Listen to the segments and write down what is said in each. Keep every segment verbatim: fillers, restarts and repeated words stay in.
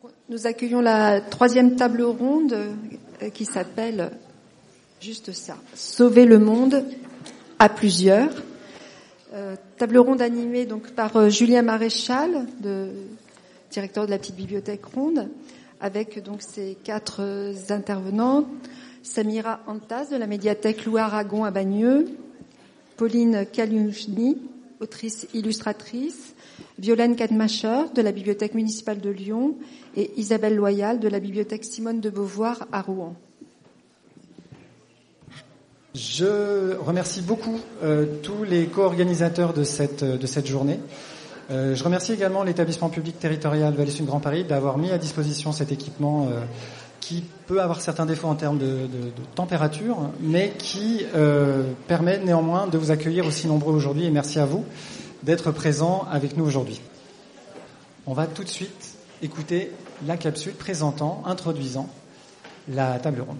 Nous accueillons la troisième table ronde qui s'appelle juste ça, Sauver le monde à plusieurs. Euh, table ronde animée donc par euh, Julien Maréchal, de, directeur de la petite bibliothèque ronde, avec donc ses quatre euh, intervenants: Samira Antas de la médiathèque Louis Aragon à Bagneux, Pauline Kaliouchny, autrice illustratrice, Violaine Cadmacher de la bibliothèque municipale de Lyon et Isabelle Loyal de la bibliothèque Simone de Beauvoir à Rouen. Je remercie beaucoup euh, tous les co-organisateurs de cette, de cette journée. Euh, je remercie également l'établissement public territorial Valais-Sud Grand Paris d'avoir mis à disposition cet équipement euh, qui peut avoir certains défauts en termes de, de, de température, mais qui euh, permet néanmoins de vous accueillir aussi nombreux aujourd'hui. Et merci à vous d'être présents avec nous aujourd'hui. On va tout de suite écouter la capsule présentant, introduisant la table ronde.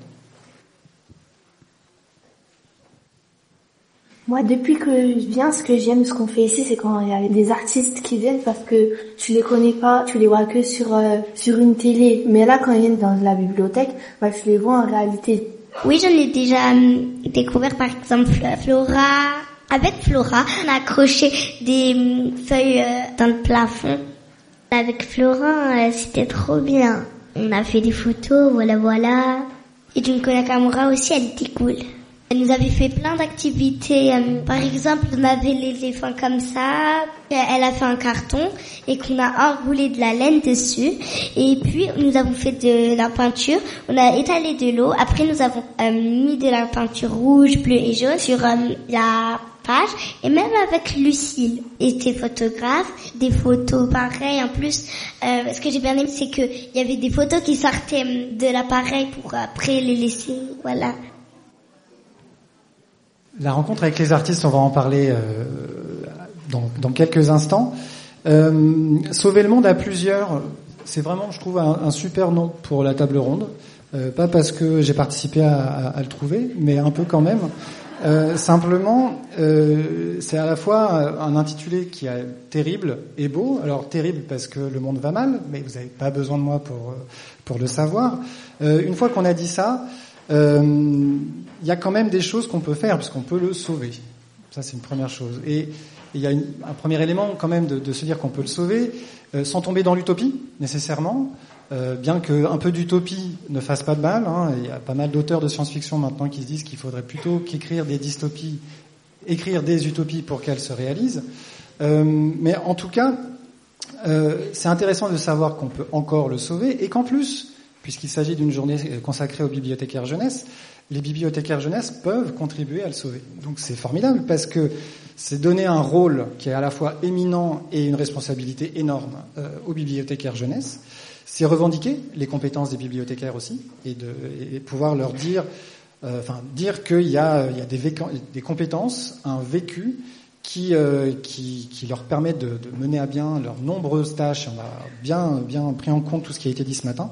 Moi, depuis que je viens, ce que j'aime, ce qu'on fait ici, c'est quand il y a des artistes qui viennent parce que tu les connais pas, tu les vois que sur euh, sur une télé. Mais là, quand ils viennent dans la bibliothèque, bah, tu les vois en réalité. Oui, j'en ai déjà euh, découvert, par exemple, Flora. Avec Flora, on a accroché des euh, feuilles euh, dans le plafond. Avec Flora, euh, c'était trop bien. On a fait des photos, voilà, voilà. Et Junko Nakamura aussi, elle était cool. Elle nous avait fait plein d'activités. Par exemple, on avait l'éléphant comme ça. Elle a fait un carton et qu'on a enroulé de la laine dessus. Et puis, nous avons fait de la peinture. On a étalé de l'eau. Après, nous avons euh, mis de la peinture rouge, bleue et jaune sur euh, la page. Et même avec Lucille. Et était photographe. Des photos pareilles. En plus, euh, ce que j'ai bien aimé, c'est qu'il y avait des photos qui sortaient de l'appareil pour après les laisser. Voilà. La rencontre avec les artistes, on va en parler euh, dans, dans quelques instants. Euh, Sauver le monde à plusieurs, c'est vraiment, je trouve, un, un super nom pour la table ronde. Euh, pas parce que j'ai participé à, à, à le trouver, mais un peu quand même. Euh, simplement, euh, c'est à la fois un intitulé qui est terrible et beau. Alors terrible parce que le monde va mal, mais vous n'avez pas besoin de moi pour pour le savoir. Euh, une fois qu'on a dit ça, euh, il y a quand même des choses qu'on peut faire puisqu'on peut le sauver. Ça, c'est une première chose. Et il y a une, un premier élément quand même de, de se dire qu'on peut le sauver euh, sans tomber dans l'utopie nécessairement. Euh, bien qu'un peu d'utopie ne fasse pas de mal, hein, il y a pas mal d'auteurs de science-fiction maintenant qui se disent qu'il faudrait plutôt qu'écrire des dystopies, écrire des utopies pour qu'elles se réalisent. Euh, mais en tout cas, euh, c'est intéressant de savoir qu'on peut encore le sauver et qu'en plus, puisqu'il s'agit d'une journée consacrée aux bibliothécaires jeunesse, les bibliothécaires jeunesse peuvent contribuer à le sauver. Donc c'est formidable parce que c'est donner un rôle qui est à la fois éminent et une responsabilité énorme euh, aux bibliothécaires jeunesse. C'est revendiquer les compétences des bibliothécaires aussi et, de, et pouvoir leur dire, euh, enfin dire qu'il y a, il y a des, vécan, des compétences, un vécu qui, euh, qui, qui leur permet de, de mener à bien leurs nombreuses tâches. On a bien, bien pris en compte tout ce qui a été dit ce matin.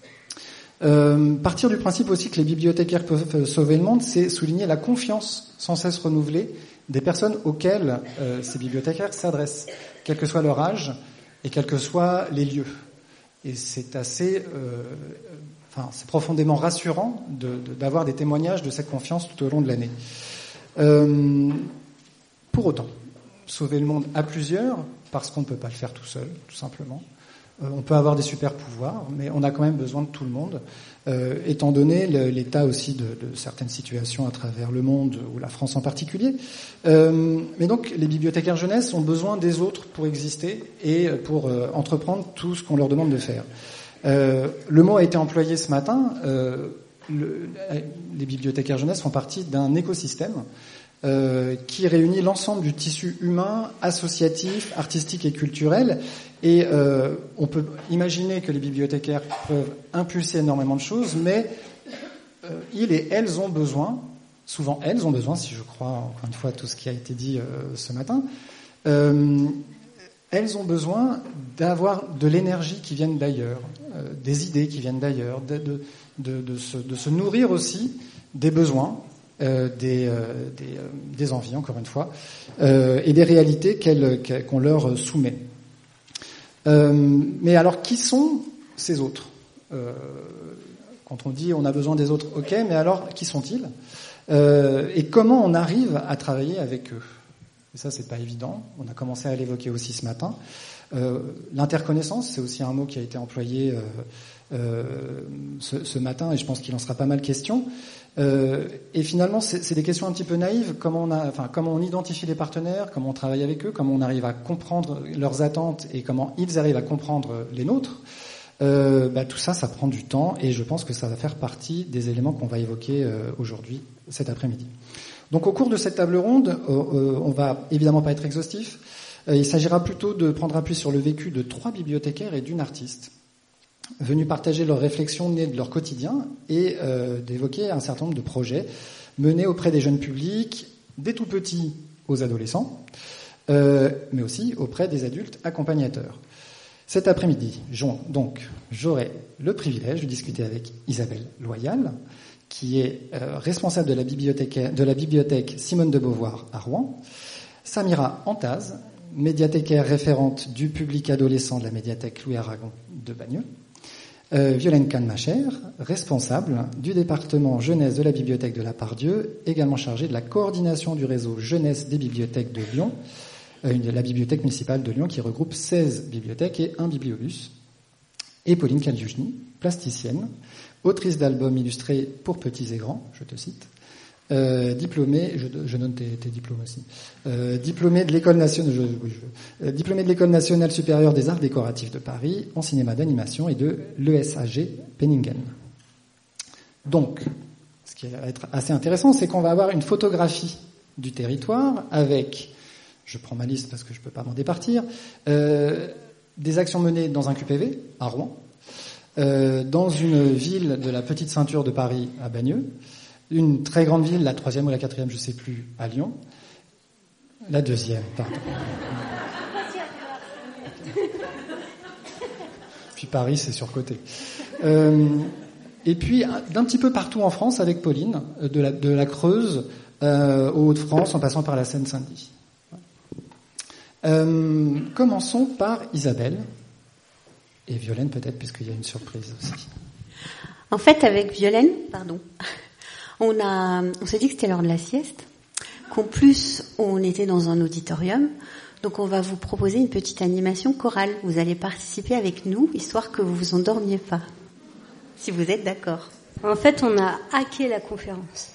Euh, partir du principe aussi que les bibliothécaires peuvent sauver le monde, c'est souligner la confiance sans cesse renouvelée des personnes auxquelles euh, ces bibliothécaires s'adressent, quel que soit leur âge et quels que soient les lieux. Et c'est assez, euh, enfin, c'est profondément rassurant de, de, d'avoir des témoignages de cette confiance tout au long de l'année. Euh, pour autant, sauver le monde à plusieurs, parce qu'on ne peut pas le faire tout seul, tout simplement. Euh, on peut avoir des super pouvoirs, mais on a quand même besoin de tout le monde, euh, étant donné le, l'état aussi de, de certaines situations à travers le monde, ou la France en particulier. Euh, mais donc, les bibliothécaires jeunesse ont besoin des autres pour exister et pour euh, entreprendre tout ce qu'on leur demande de faire. Euh, le mot a été employé ce matin. Euh, le, les bibliothécaires jeunesse font partie d'un écosystème Euh, qui réunit l'ensemble du tissu humain, associatif, artistique et culturel. Et euh, on peut imaginer que les bibliothécaires peuvent impulser énormément de choses, mais euh, ils et elles ont besoin, souvent elles ont besoin, si je crois encore une fois tout ce qui a été dit euh, ce matin, euh, elles ont besoin d'avoir de l'énergie qui vienne d'ailleurs, euh, des idées qui viennent d'ailleurs, de, de, de, de, se, de se nourrir aussi des besoins, Euh, des, euh, des, euh, des envies, encore une fois, euh, et des réalités qu'elles, qu'on leur soumet. Euh, mais alors, qui sont ces autres. Euh, quand on dit on a besoin des autres, ok, mais alors qui sont-ils ? euh, Et comment on arrive à travailler avec eux ? Et ça, c'est pas évident. On a commencé à l'évoquer aussi ce matin. Euh, l'interconnaissance, c'est aussi un mot qui a été employé euh, euh, ce, ce matin, et je pense qu'il en sera pas mal question. Euh, et finalement, c'est, c'est des questions un petit peu naïves. Comment on a, enfin, comment on identifie les partenaires, comment on travaille avec eux, comment on arrive à comprendre leurs attentes et comment ils arrivent à comprendre les nôtres. Euh, bah, tout ça, ça prend du temps, et je pense que ça va faire partie des éléments qu'on va évoquer euh, aujourd'hui, cet après-midi. Donc, au cours de cette table ronde, euh, euh, on va évidemment pas être exhaustif. Euh, il s'agira plutôt de prendre appui sur le vécu de trois bibliothécaires et d'une artiste, venus partager leurs réflexions nées de leur quotidien et euh, d'évoquer un certain nombre de projets menés auprès des jeunes publics, des tout petits aux adolescents, euh, mais aussi auprès des adultes accompagnateurs. Cet après-midi, donc, j'aurai le privilège de discuter avec Isabelle Loyal, qui est euh, responsable de la bibliothèque, de la bibliothèque Simone de Beauvoir à Rouen, Samira Antaz, médiathécaire référente du public adolescent de la médiathèque Louis Aragon de Bagneux, Euh, Violaine Kahn-Macher, responsable du département jeunesse de la bibliothèque de la Pardieu, également chargée de la coordination du réseau jeunesse des bibliothèques de Lyon, euh, la bibliothèque municipale de Lyon qui regroupe seize bibliothèques et un bibliobus, et Pauline Caliugny, plasticienne, autrice d'albums illustrés pour petits et grands, je te cite, Euh, diplômée, je, je donne tes, tes diplômes aussi, euh, diplômée de l'école nationale, je, oui, je, euh, diplômée de l'école nationale supérieure des arts décoratifs de Paris en cinéma d'animation et de l'E S A G Penningen. Donc, ce qui va être assez intéressant, c'est qu'on va avoir une photographie du territoire avec, je prends ma liste parce que je peux pas m'en départir, euh, des actions menées dans un Q P V à Rouen, euh, dans une ville de la petite ceinture de Paris à Bagneux, une très grande ville, la troisième ou la quatrième, je sais plus, à Lyon. La deuxième, pardon. Puis Paris, c'est surcoté. Euh, et puis, d'un petit peu partout en France, avec Pauline, de la, de la Creuse euh, aux Hauts-de-France, en passant par la Seine-Saint-Denis. Euh, commençons par Isabelle. Et Violaine, peut-être, puisqu'il y a une surprise aussi. En fait, avec Violaine, pardon... On a, on s'est dit que c'était l'heure de la sieste, qu'en plus on était dans un auditorium, donc on va vous proposer une petite animation chorale. Vous allez participer avec nous, histoire que vous vous endormiez pas, si vous êtes d'accord. En fait, on a hacké la conférence.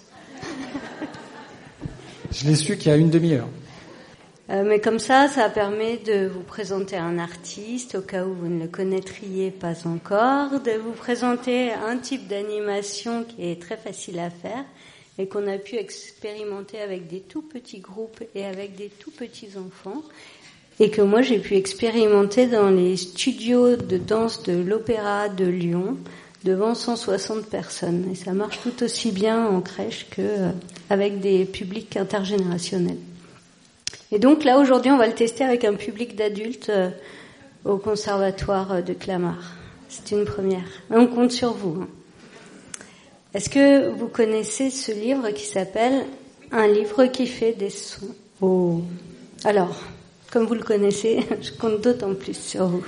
Je l'ai su qu'il y a une demi-heure. Euh, mais comme ça, ça permet de vous présenter un artiste, au cas où vous ne le connaîtriez pas encore, de vous présenter un type d'animation qui est très facile à faire et qu'on a pu expérimenter avec des tout petits groupes et avec des tout petits enfants, et que moi j'ai pu expérimenter dans les studios de danse de l'Opéra de Lyon devant cent soixante personnes. Et ça marche tout aussi bien en crèche qu'avec des publics intergénérationnels. Et donc là, aujourd'hui, on va le tester avec un public d'adultes euh, au conservatoire de Clamart. C'est une première. On compte sur vous. Hein. Est-ce que vous connaissez ce livre qui s'appelle « Un livre qui fait des sons » ? Oh. Alors, comme vous le connaissez, je compte d'autant plus sur vous.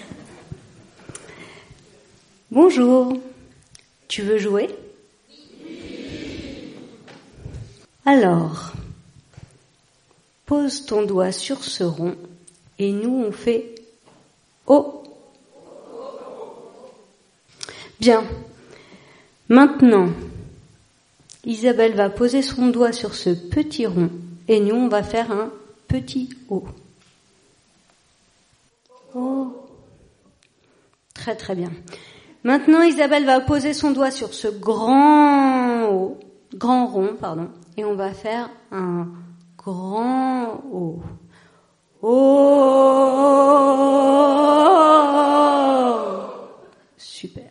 Bonjour. Tu veux jouer ? Alors... pose ton doigt sur ce rond et nous on fait O. Bien. Maintenant, Isabelle va poser son doigt sur ce petit rond et nous on va faire un petit O. O. Très très bien. Maintenant, Isabelle va poser son doigt sur ce grand O, grand rond, pardon, et on va faire un grand O. O. Super.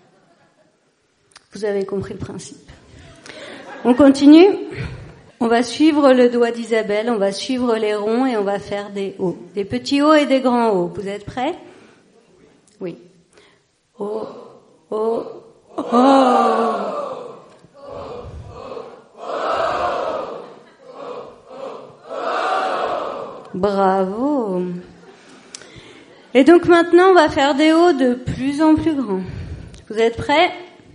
Vous avez compris le principe. On continue. On va suivre le doigt d'Isabelle, on va suivre les ronds et on va faire des O. Des petits O et des grands O. Vous êtes prêts ? Oui. O, O, O. Bravo. Et donc maintenant, on va faire des hauts de plus en plus grands. Vous êtes prêts ?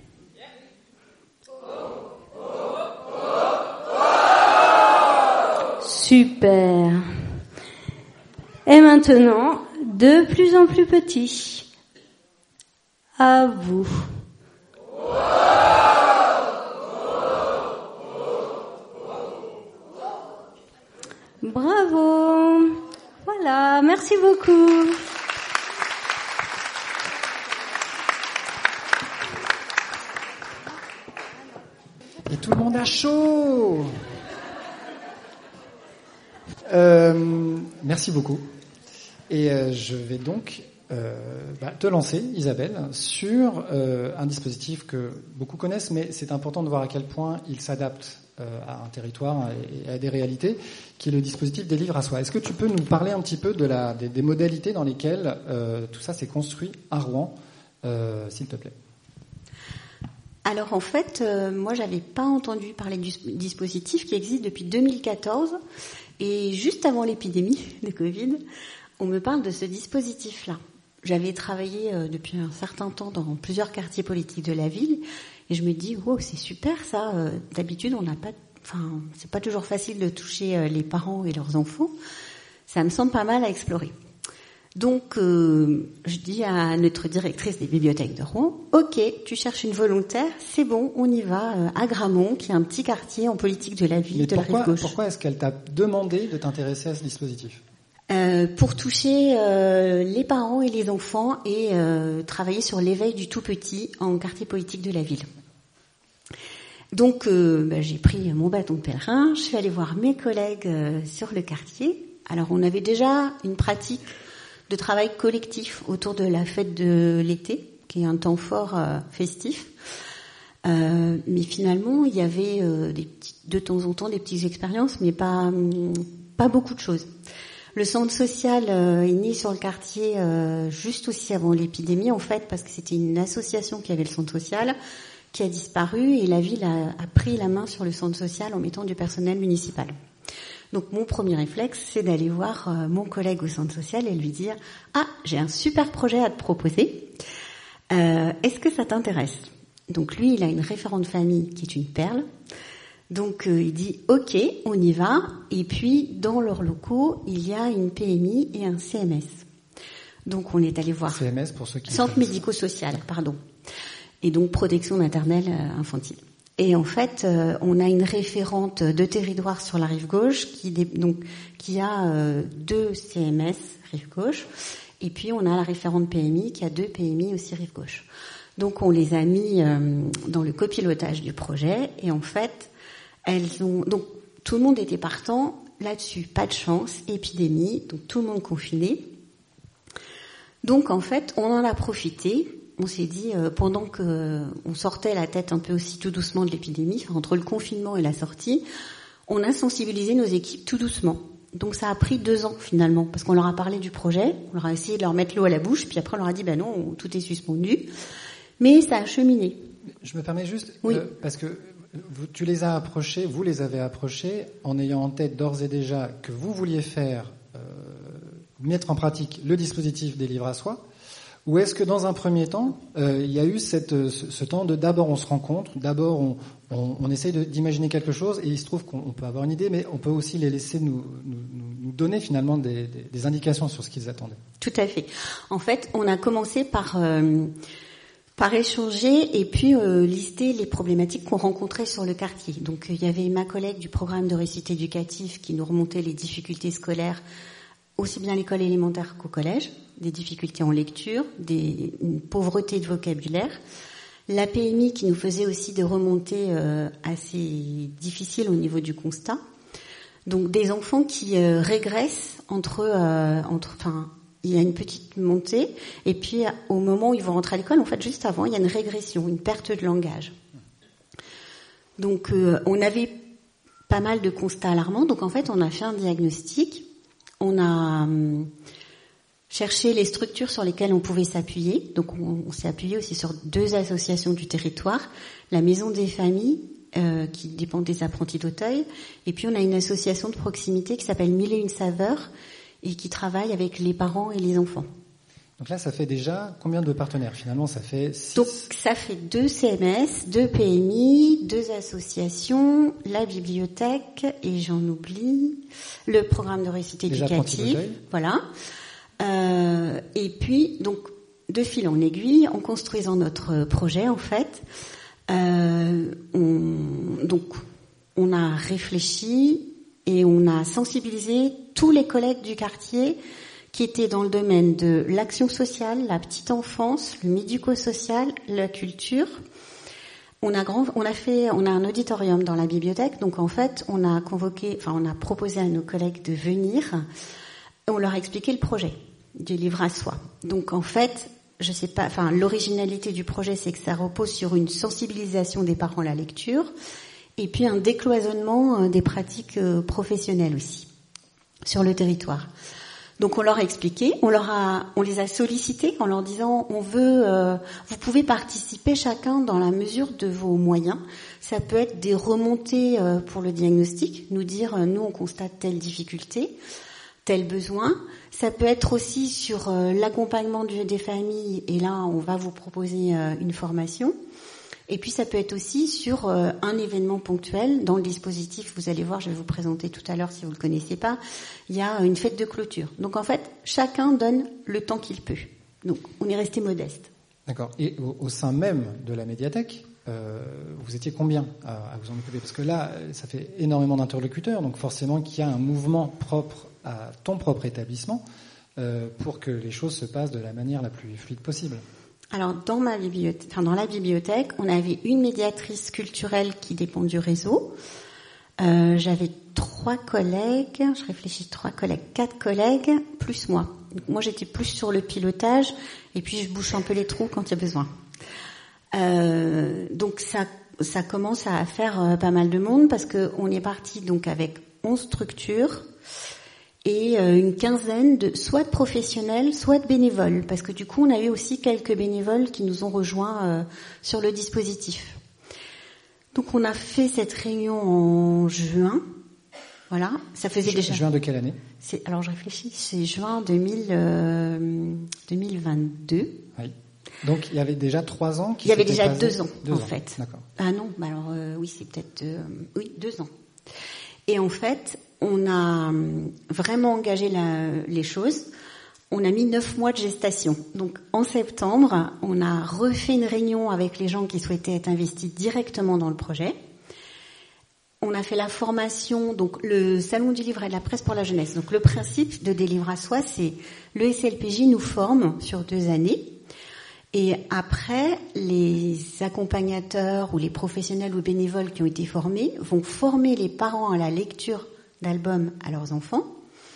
Super. Et maintenant, de plus en plus petits. À vous. Bravo. Voilà, merci beaucoup. Et tout le monde a chaud. Euh, merci beaucoup. Et euh, je vais donc euh, bah, te lancer, Isabelle, sur euh, un dispositif que beaucoup connaissent, mais c'est important de voir à quel point il s'adapte euh, à un territoire et à des réalités, qui est le dispositif des livres à soi. Est-ce que tu peux nous parler un petit peu de la, des, des modalités dans lesquelles euh, tout ça s'est construit à Rouen, euh, s'il te plaît? Alors en fait, euh, moi j'avais pas entendu parler du dispositif qui existe depuis deux mille quatorze, et juste avant l'épidémie de Covid, on me parle de ce dispositif-là. J'avais travaillé euh, depuis un certain temps dans plusieurs quartiers politiques de la ville, et je me dis wow, c'est super ça. Euh, d'habitude, on n'a pas, enfin, c'est pas toujours facile de toucher euh, les parents et leurs enfants. Ça me semble pas mal à explorer. Donc, euh, je dis à notre directrice des bibliothèques de Rouen, ok, tu cherches une volontaire, c'est bon, on y va, euh, à Gramont, qui est un petit quartier en politique de la ville, Mais de pourquoi, la rive gauche. Pourquoi est-ce qu'elle t'a demandé de t'intéresser à ce dispositif? euh, Pour toucher euh, les parents et les enfants et euh, travailler sur l'éveil du tout petit en quartier politique de la ville. Donc, euh, bah, j'ai pris mon bâton de pèlerin, je suis allée voir mes collègues euh, sur le quartier. Alors, on avait déjà une pratique de travail collectif autour de la fête de l'été, qui est un temps fort euh, festif. Euh, mais finalement, il y avait euh, des petits, de temps en temps des petites expériences, mais pas pas beaucoup de choses. Le centre social euh, est né sur le quartier euh, juste aussi avant l'épidémie, en fait, parce que c'était une association qui avait le centre social, qui a disparu, et la ville a, a pris la main sur le centre social en mettant du personnel municipal. Donc mon premier réflexe, c'est d'aller voir euh, mon collègue au centre social et lui dire « Ah, j'ai un super projet à te proposer. Euh, est-ce que ça t'intéresse ?» Donc lui, il a une référente famille qui est une perle. Donc euh, il dit « Ok, on y va. » Et puis, dans leurs locaux, il y a une P M I et un C M S. Donc on est allé voir... C M S pour ceux qui... Centre médico-social, pardon. Et donc protection maternelle euh, infantile. Et en fait, euh, on a une référente de territoire sur la rive gauche qui, dé, donc, qui a euh, deux C M S rive gauche, et puis on a la référente P M I qui a deux P M I aussi rive gauche. Donc on les a mis euh, dans le copilotage du projet, et en fait, elles ont donc tout le monde était partant là-dessus. Pas de chance, épidémie, donc tout le monde confiné. Donc en fait, on en a profité. On s'est dit, euh, pendant que euh, on sortait la tête un peu aussi tout doucement de l'épidémie, entre le confinement et la sortie, on a sensibilisé nos équipes tout doucement. Donc ça a pris deux ans finalement, parce qu'on leur a parlé du projet, on leur a essayé de leur mettre l'eau à la bouche, puis après on leur a dit, ben non, tout est suspendu. Mais ça a cheminé. Je me permets juste, oui. euh, parce que vous, tu les as approchés, vous les avez approchés en ayant en tête d'ores et déjà que vous vouliez faire, euh, mettre en pratique le dispositif des livres à soi. Ou est-ce que dans un premier temps, euh, il y a eu cette, ce, ce temps de d'abord on se rencontre, d'abord on, on, on essaye de, d'imaginer quelque chose, et il se trouve qu'on on peut avoir une idée, mais on peut aussi les laisser nous, nous, nous donner finalement des, des, des indications sur ce qu'ils attendaient. Tout à fait. En fait, on a commencé par euh, par échanger et puis euh, lister les problématiques qu'on rencontrait sur le quartier. Donc il y avait ma collègue du programme de réussite éducative qui nous remontait les difficultés scolaires, aussi bien à l'école élémentaire qu'au collège, des difficultés en lecture, des, une pauvreté de vocabulaire. La P M I qui nous faisait aussi des remontées euh, assez difficiles au niveau du constat. Donc des enfants qui euh, régressent entre, euh, entre, enfin, il y a une petite montée, et puis au moment où ils vont rentrer à l'école, en fait, juste avant, il y a une régression, une perte de langage. Donc euh, on avait pas mal de constats alarmants, donc en fait, on a fait un diagnostic. On a hum, cherché les structures sur lesquelles on pouvait s'appuyer. Donc on, on s'est appuyé aussi sur deux associations du territoire. La Maison des Familles, euh, qui dépend des apprentis d'Auteuil. Et puis on a une association de proximité qui s'appelle Mille et une saveurs et qui travaille avec les parents et les enfants. Donc là, ça fait déjà combien de partenaires? Finalement, ça fait six. Donc ça fait deux C M S, deux P M I, deux associations, la bibliothèque, et j'en oublie, le programme de réussite éducative. Voilà. Euh, et puis, donc, de fil en aiguille, en construisant notre projet, en fait, euh, on, donc, on a réfléchi et on a sensibilisé tous les collègues du quartier qui étaient dans le domaine de l'action sociale, la petite enfance, le médico-social, la culture. On a grand, on a fait, on a un auditorium dans la bibliothèque, donc en fait, on a convoqué, enfin, on a proposé à nos collègues de venir. On leur a expliqué le projet du livre à soi. Donc en fait, je sais pas, enfin, l'originalité du projet, c'est que ça repose sur une sensibilisation des parents à la lecture, et puis un décloisonnement des pratiques professionnelles aussi sur le territoire. Donc on leur a expliqué, on leur a, on les a sollicités en leur disant, on veut, euh, vous pouvez participer chacun dans la mesure de vos moyens. Ça peut être des remontées euh, pour le diagnostic, nous dire, euh, nous on constate telle difficulté, tel besoin. Ça peut être aussi sur euh, l'accompagnement du, des familles, et là on va vous proposer euh, une formation. Et puis ça peut être aussi sur euh, un événement ponctuel. Dans le dispositif, vous allez voir, je vais vous présenter tout à l'heure si vous ne le connaissez pas, il y a une fête de clôture. Donc en fait, chacun donne le temps qu'il peut. Donc on est resté modeste. D'accord. Et au, au sein même de la médiathèque, euh, vous étiez combien à, à vous en occuper? Parce que là, ça fait énormément d'interlocuteurs, donc forcément qu'il y a un mouvement propre à ton propre établissement euh, pour que les choses se passent de la manière la plus fluide possible. Alors dans ma bibliothèque, enfin dans la bibliothèque, on avait une médiatrice culturelle qui dépend du réseau. Euh, j'avais trois collègues, je réfléchis, trois collègues, quatre collègues, plus moi. Donc, moi j'étais plus sur le pilotage, et puis je bouche un peu les trous quand il y a besoin. Euh, donc ça, ça commence à faire euh, pas mal de monde, parce que on est parti donc avec onze structures et euh, une quinzaine de soit de professionnels, soit de bénévoles, parce que du coup on avait aussi quelques bénévoles qui nous ont rejoints euh, sur le dispositif. Donc on a fait cette réunion en juin. Voilà, ça faisait Ju- déjà. Juin de quelle année? C'est, alors je réfléchis, c'est juin deux mille, euh, deux mille vingt-deux. Oui. Donc il y avait déjà trois ans. Qui il y avait s'étaient déjà passés. deux ans deux en ans. fait. D'accord. Ah non, bah alors euh, oui c'est peut-être euh, oui deux ans. Et en fait on a vraiment engagé la, les choses. On a mis neuf mois de gestation. Donc en septembre, on a refait une réunion avec les gens qui souhaitaient être investis directement dans le projet. On a fait la formation, donc le Salon du livre et de la presse pour la jeunesse. Donc le principe de Des livres à soi, c'est le S L P J nous forme sur deux années. Et après, les accompagnateurs ou les professionnels ou bénévoles qui ont été formés vont former les parents à la lecture d'albums à leurs enfants.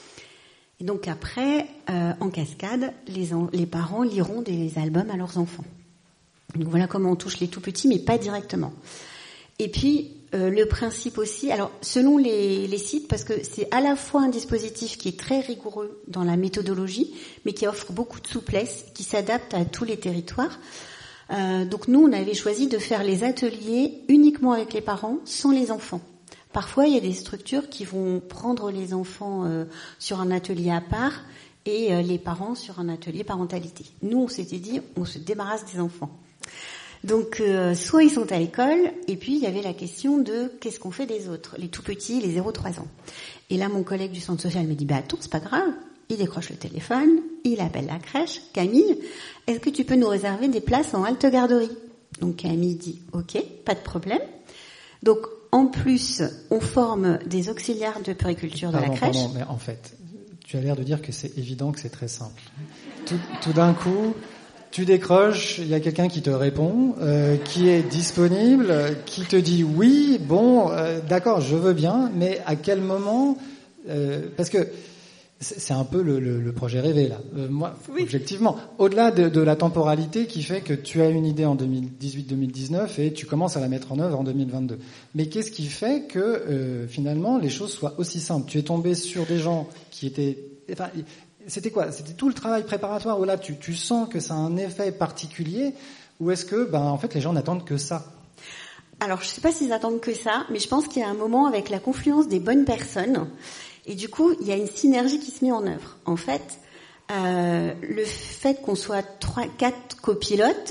Et donc après, euh, en cascade, les, en, les parents liront des albums à leurs enfants. Donc voilà comment on touche les tout petits, mais pas directement. Et puis, euh, le principe aussi, alors selon les, les sites, parce que c'est à la fois un dispositif qui est très rigoureux dans la méthodologie, mais qui offre beaucoup de souplesse, qui s'adapte à tous les territoires. Euh, donc nous, on avait choisi de faire les ateliers uniquement avec les parents, sans les enfants. Parfois, il y a des structures qui vont prendre les enfants euh, sur un atelier à part et euh, les parents sur un atelier parentalité. Nous, on s'était dit, on se débarrasse des enfants. Donc, euh, soit ils sont à l'école, et puis il y avait la question de qu'est-ce qu'on fait des autres, les tout petits, les zéro trois ans. Et là, mon collègue du centre social me dit, bah attends, c'est pas grave. Il décroche le téléphone, il appelle la crèche. Camille, est-ce que tu peux nous réserver des places en halte garderie? Donc Camille dit, ok, pas de problème. Donc, en plus, on forme des auxiliaires de puériculture de pardon, la crèche. Pardon, mais en fait, tu as l'air de dire que c'est évident, que c'est très simple. Tout, tout d'un coup, tu décroches, il y a quelqu'un qui te répond, euh, qui est disponible, qui te dit oui, bon, euh, d'accord, je veux bien, mais à quel moment euh, Parce que c'est un peu le, le, le projet rêvé là. Euh, moi, oui. Objectivement, au-delà de, de la temporalité qui fait que tu as une idée en deux mille dix-huit deux mille dix-neuf et tu commences à la mettre en œuvre en deux mille vingt-deux. Mais qu'est-ce qui fait que euh, finalement les choses soient aussi simples? Tu es tombé sur des gens qui étaient, enfin, c'était quoi? C'était tout le travail préparatoire où là tu, tu sens que ça a un effet particulier, ou est-ce que, ben en fait, les gens n'attendent que ça? Alors, je sais pas s'ils attendent que ça, mais je pense qu'il y a un moment avec la confluence des bonnes personnes. Et du coup, il y a une synergie qui se met en œuvre. En fait, Euh, le fait qu'on soit trois, quatre copilotes,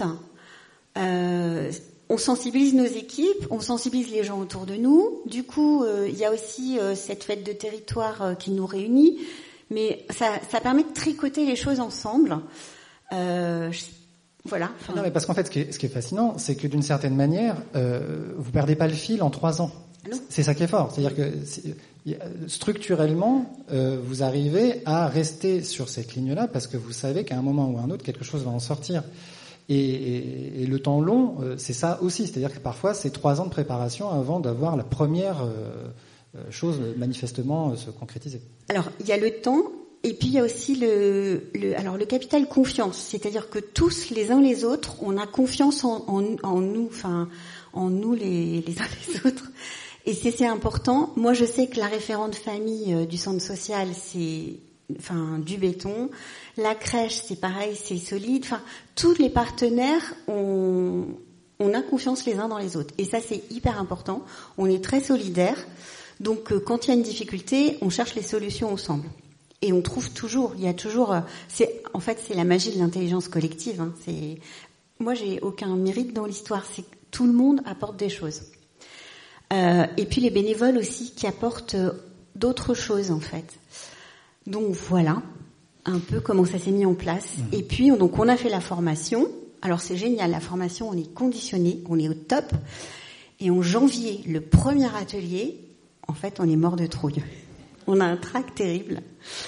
euh, on sensibilise nos équipes, on sensibilise les gens autour de nous. Du coup, euh, il y a aussi euh, cette fête de territoire euh, qui nous réunit, mais ça, ça permet de tricoter les choses ensemble. Euh, je, voilà. Enfin, non, mais parce qu'en fait, ce qui est, ce qui est fascinant, c'est que d'une certaine manière, euh, vous perdez pas le fil en trois ans. Non. C'est ça qui est fort. C'est-à-dire que c'est, structurellement, euh, vous arrivez à rester sur cette ligne-là parce que vous savez qu'à un moment ou à un autre, quelque chose va en sortir. Et, et, et le temps long, euh, c'est ça aussi. C'est-à-dire que parfois, c'est trois ans de préparation avant d'avoir la première euh, chose manifestement euh, se concrétiser. Alors, il y a le temps. Et puis il y a aussi le, le, alors le capital confiance, c'est-à-dire que tous les uns les autres, on a confiance en, en, en nous, enfin en nous les, les uns les autres. Et c'est, c'est important. Moi, je sais que la référente famille euh, du centre social, c'est enfin du béton. La crèche, c'est pareil, c'est solide. Enfin, tous les partenaires, on, on a confiance les uns dans les autres. Et ça, c'est hyper important. On est très solidaires. Donc, euh, quand il y a une difficulté, on cherche les solutions ensemble. Et on trouve toujours, il y a toujours, c'est, en fait, c'est la magie de l'intelligence collective. Hein. C'est, moi, j'ai aucun mérite dans l'histoire. C'est que tout le monde apporte des choses. Euh, et puis les bénévoles aussi qui apportent d'autres choses, en fait. Donc voilà, un peu comment ça s'est mis en place. Mmh. Et puis, on, donc, on a fait la formation. Alors c'est génial, la formation, on est conditionné, on est au top. Et en janvier, le premier atelier, en fait, on est mort de trouille. On a un trac terrible.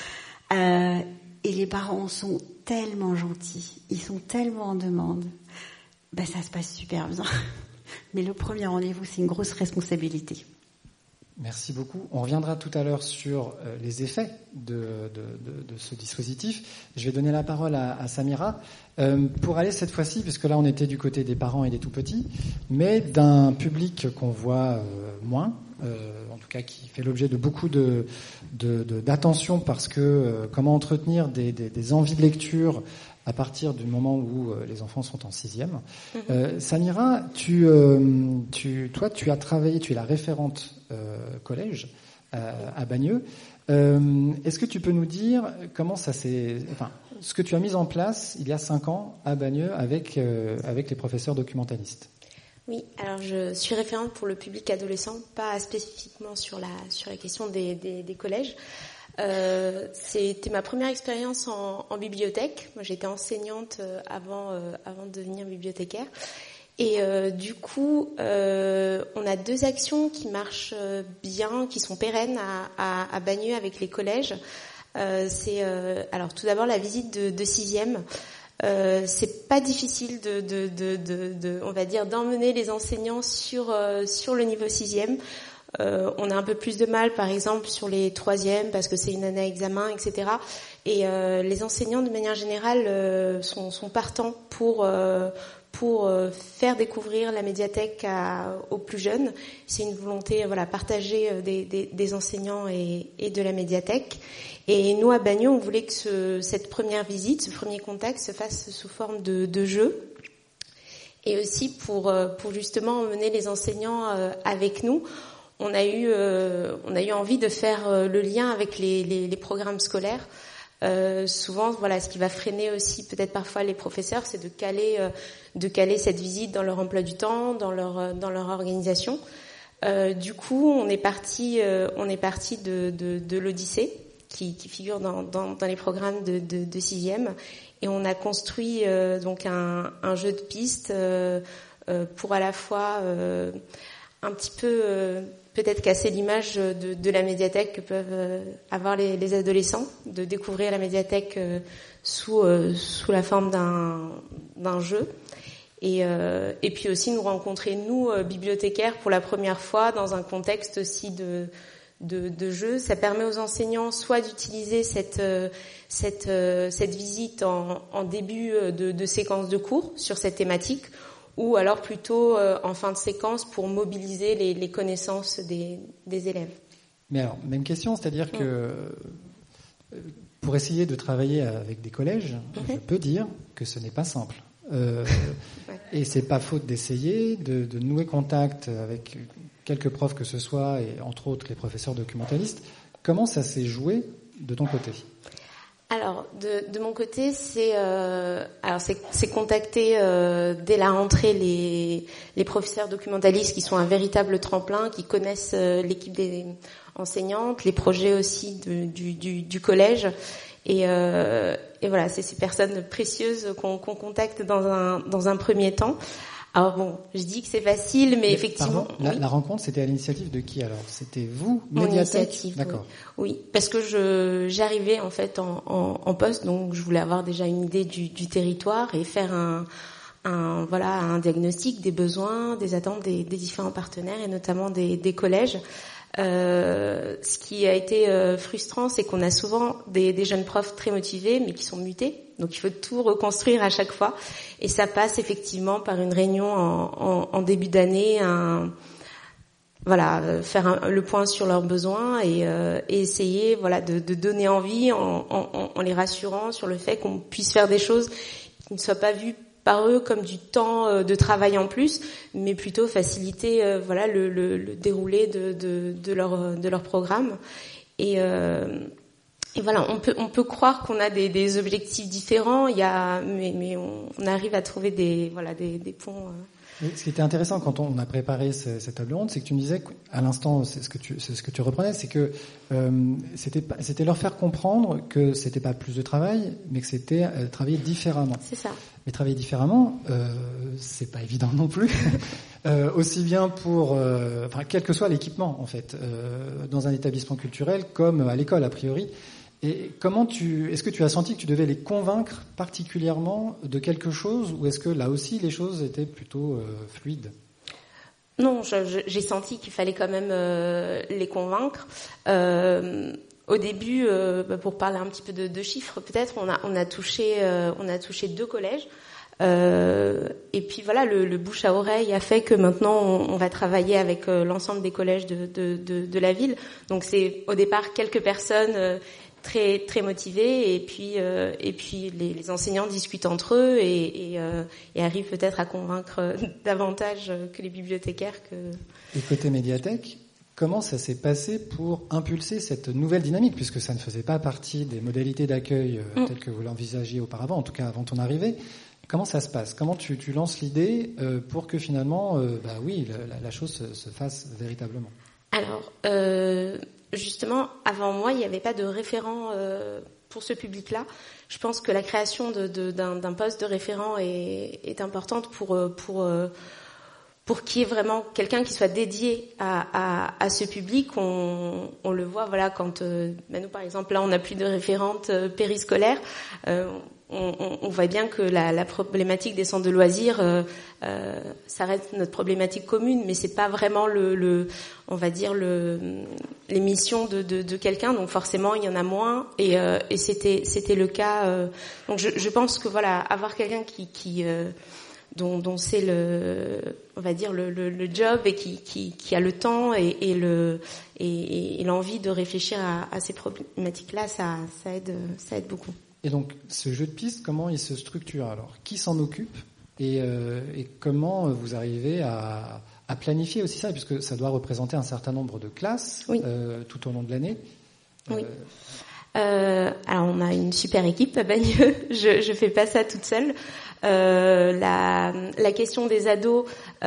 Euh, et les parents sont tellement gentils. Ils sont tellement en demande. Ben, ça se passe super bien. Mais le premier rendez-vous, c'est une grosse responsabilité. Merci beaucoup. On reviendra tout à l'heure sur euh, les effets de, de, de, de ce dispositif. Je vais donner la parole à, à Samira euh, pour aller cette fois-ci, puisque là on était du côté des parents et des tout-petits, mais d'un public qu'on voit euh, moins, euh, en tout cas qui fait l'objet de beaucoup de, de, de, d'attention, parce que euh, comment entretenir des, des, des envies de lecture à partir du moment où euh, les enfants sont en sixième. Mm-hmm. Euh, Samira, tu, euh, tu, toi, tu as travaillé, tu es la référente euh, collège euh, à Bagneux. Euh, est-ce que tu peux nous dire comment ça s'est, enfin, ce que tu as mis en place il y a cinq ans à Bagneux avec euh, avec les professeurs documentalistes? Oui, alors je suis référente pour le public adolescent, pas spécifiquement sur la sur la question des des, des collèges. Euh, c'était ma première expérience en, en bibliothèque. Moi, j'étais enseignante avant euh, avant de devenir bibliothécaire. Et euh, du coup, euh, on a deux actions qui marchent bien, qui sont pérennes à, à, à Bagneux avec les collèges. Euh, c'est euh, alors tout d'abord la visite de, de sixième. Euh, c'est pas difficile de, de, de, de, de, on va dire, d'emmener les enseignants sur euh, sur le niveau sixième. Euh, on a un peu plus de mal, par exemple, sur les troisièmes, parce que c'est une année à examen, et cetera. Et euh, les enseignants, de manière générale, euh, sont, sont partants pour euh, pour euh, faire découvrir la médiathèque à, aux plus jeunes. C'est une volonté, voilà, partagée des, des, des enseignants et, et de la médiathèque. Et nous, à Bagneux, on voulait que ce, cette première visite, ce premier contact, se fasse sous forme de, de jeu. Et aussi pour pour justement emmener les enseignants avec nous. On a eu, euh, on a eu envie de faire euh, le lien avec les, les, les programmes scolaires. Euh, souvent, voilà, ce qui va freiner aussi peut-être parfois les professeurs, c'est de caler, euh, de caler cette visite dans leur emploi du temps, dans leur, dans leur organisation. Euh, du coup, on est parti, euh, on est parti de, de, de l'Odyssée, qui, qui figure dans, dans, dans les programmes de, de, de sixième, et on a construit euh, donc un, un jeu de pistes euh, euh, pour à la fois euh, un petit peu euh, peut-être casser l'image de, de la médiathèque que peuvent euh, avoir les, les adolescents, de découvrir la médiathèque euh, sous euh, sous la forme d'un d'un jeu, et euh, et puis aussi nous rencontrer nous euh, bibliothécaires pour la première fois dans un contexte aussi de de, de jeu. Ça permet aux enseignants soit d'utiliser cette euh, cette euh, cette visite en, en début de, de séquence de cours sur cette thématique, ou alors plutôt euh, en fin de séquence pour mobiliser les, les connaissances des, des élèves. Mais alors, même question, c'est-à-dire que euh, pour essayer de travailler avec des collèges, mm-hmm. je peux dire que ce n'est pas simple. Euh, ouais. Et c'est pas faute d'essayer, de, de nouer contact avec quelques profs que ce soit, et entre autres les professeurs documentalistes. Comment ça s'est joué de ton côté ? Alors, de, de mon côté, c'est euh, alors c'est, c'est contacter euh, dès la rentrée les, les professeurs documentalistes qui sont un véritable tremplin, qui connaissent euh, l'équipe des enseignantes, les projets aussi de, du, du, du collège. Et, euh, et voilà, c'est ces personnes précieuses qu'on, qu'on contacte dans un, dans un premier temps. Alors bon, je dis que c'est facile, mais, mais effectivement... Pardon, la, oui. la rencontre, c'était à l'initiative de qui alors? C'était vous, Mon Médiathèque? initiative, D'accord. Oui. oui, parce que je j'arrivais en fait en, en, en poste, donc je voulais avoir déjà une idée du, du territoire et faire un, un voilà un diagnostic des besoins, des attentes des, des différents partenaires et notamment des, des collèges. Euh, ce qui a été euh, frustrant, c'est qu'on a souvent des, des jeunes profs très motivés, mais qui sont mutés. Donc il faut tout reconstruire à chaque fois. Et ça passe effectivement par une réunion en, en, en début d'année, un, voilà, euh, faire un, le point sur leurs besoins et, euh, et essayer, voilà, de, de donner envie en, en, en les rassurant sur le fait qu'on puisse faire des choses qui ne soient pas vues par eux comme du temps de travail en plus, mais plutôt faciliter euh, voilà le, le, le déroulé de, de, de leur de leur programme. Et, euh, et voilà, on peut on peut croire qu'on a des, des objectifs différents, il y a mais mais on, on arrive à trouver des voilà des, des ponts. Euh. Mais ce qui était intéressant quand on a préparé ce, cette table ronde, c'est que tu me disais à l'instant, c'est ce que tu, c'est ce que tu reprenais, c'est que euh, c'était, c'était leur faire comprendre que c'était pas plus de travail, mais que c'était euh, travailler différemment. C'est ça. Mais travailler différemment, euh, c'est pas évident non plus. euh, aussi bien pour, euh, enfin, quel que soit l'équipement en fait, euh, dans un établissement culturel comme à l'école a priori. Et comment tu, est-ce que tu as senti que tu devais les convaincre particulièrement de quelque chose, ou est-ce que là aussi les choses étaient plutôt euh, fluides? Non, je, je, j'ai senti qu'il fallait quand même euh, les convaincre. Euh, au début, euh, pour parler un petit peu de, de chiffres, peut-être on a on a touché euh, on a touché deux collèges. Euh, et puis voilà, le, le bouche à oreille a fait que maintenant on, on va travailler avec euh, l'ensemble des collèges de, de, de, de la ville. Donc c'est au départ quelques personnes. Euh, très très motivés et puis euh, et puis les, les enseignants discutent entre eux et, et, euh, et arrivent peut-être à convaincre davantage que les bibliothécaires que. Et côté médiathèque, comment ça s'est passé pour impulser cette nouvelle dynamique, puisque ça ne faisait pas partie des modalités d'accueil euh, mm. telles que vous l'envisagiez auparavant, en tout cas avant ton arrivée. Comment ça se passe? Comment tu, tu lances l'idée euh, pour que finalement, euh, bah oui, la, la chose se, se fasse véritablement? Alors. Euh... Justement, avant moi, il n'y avait pas de référent euh, pour ce public-là. Je pense que la création de, de, d'un, d'un poste de référent est, est importante pour pour pour qu'il y ait vraiment quelqu'un qui soit dédié à, à, à ce public. On, on le voit, voilà, quand euh, bah nous, par exemple, là, on n'a plus de référente euh, périscolaire. Euh, On, on, on voit bien que la, la problématique des centres de loisirs, euh, euh, ça reste notre problématique commune, mais c'est pas vraiment le, le on va dire le, les missions de, de, de quelqu'un. Donc forcément, il y en a moins, et, euh, et c'était, c'était le cas. Euh, donc je, je pense que voilà, avoir quelqu'un qui, qui euh, dont, dont c'est le, on va dire le, le, le job et qui, qui, qui a le temps et, et le et, et l'envie de réfléchir à, à ces problématiques-là, ça, ça aide, ça aide beaucoup. Et donc, ce jeu de piste, comment il se structure alors? Qui s'en occupe et, euh, et comment vous arrivez à, à planifier aussi ça, puisque ça doit représenter un certain nombre de classes oui. euh, tout au long de l'année. Oui. Euh... Euh, alors, on a une super équipe à Bagneux. Je je fais pas ça toute seule. Euh, la, la question des ados,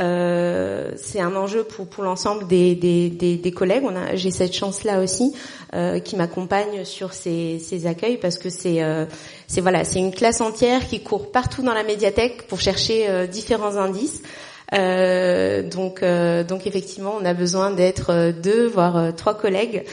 euh, c'est un enjeu pour pour l'ensemble des des des, des collègues. On a, j'ai cette chance-là aussi, euh, qui m'accompagne sur ces ces accueils parce que c'est euh, c'est voilà, c'est une classe entière qui court partout dans la médiathèque pour chercher euh, différents indices. Euh, donc euh, donc effectivement, on a besoin d'être deux voire euh, trois collègues.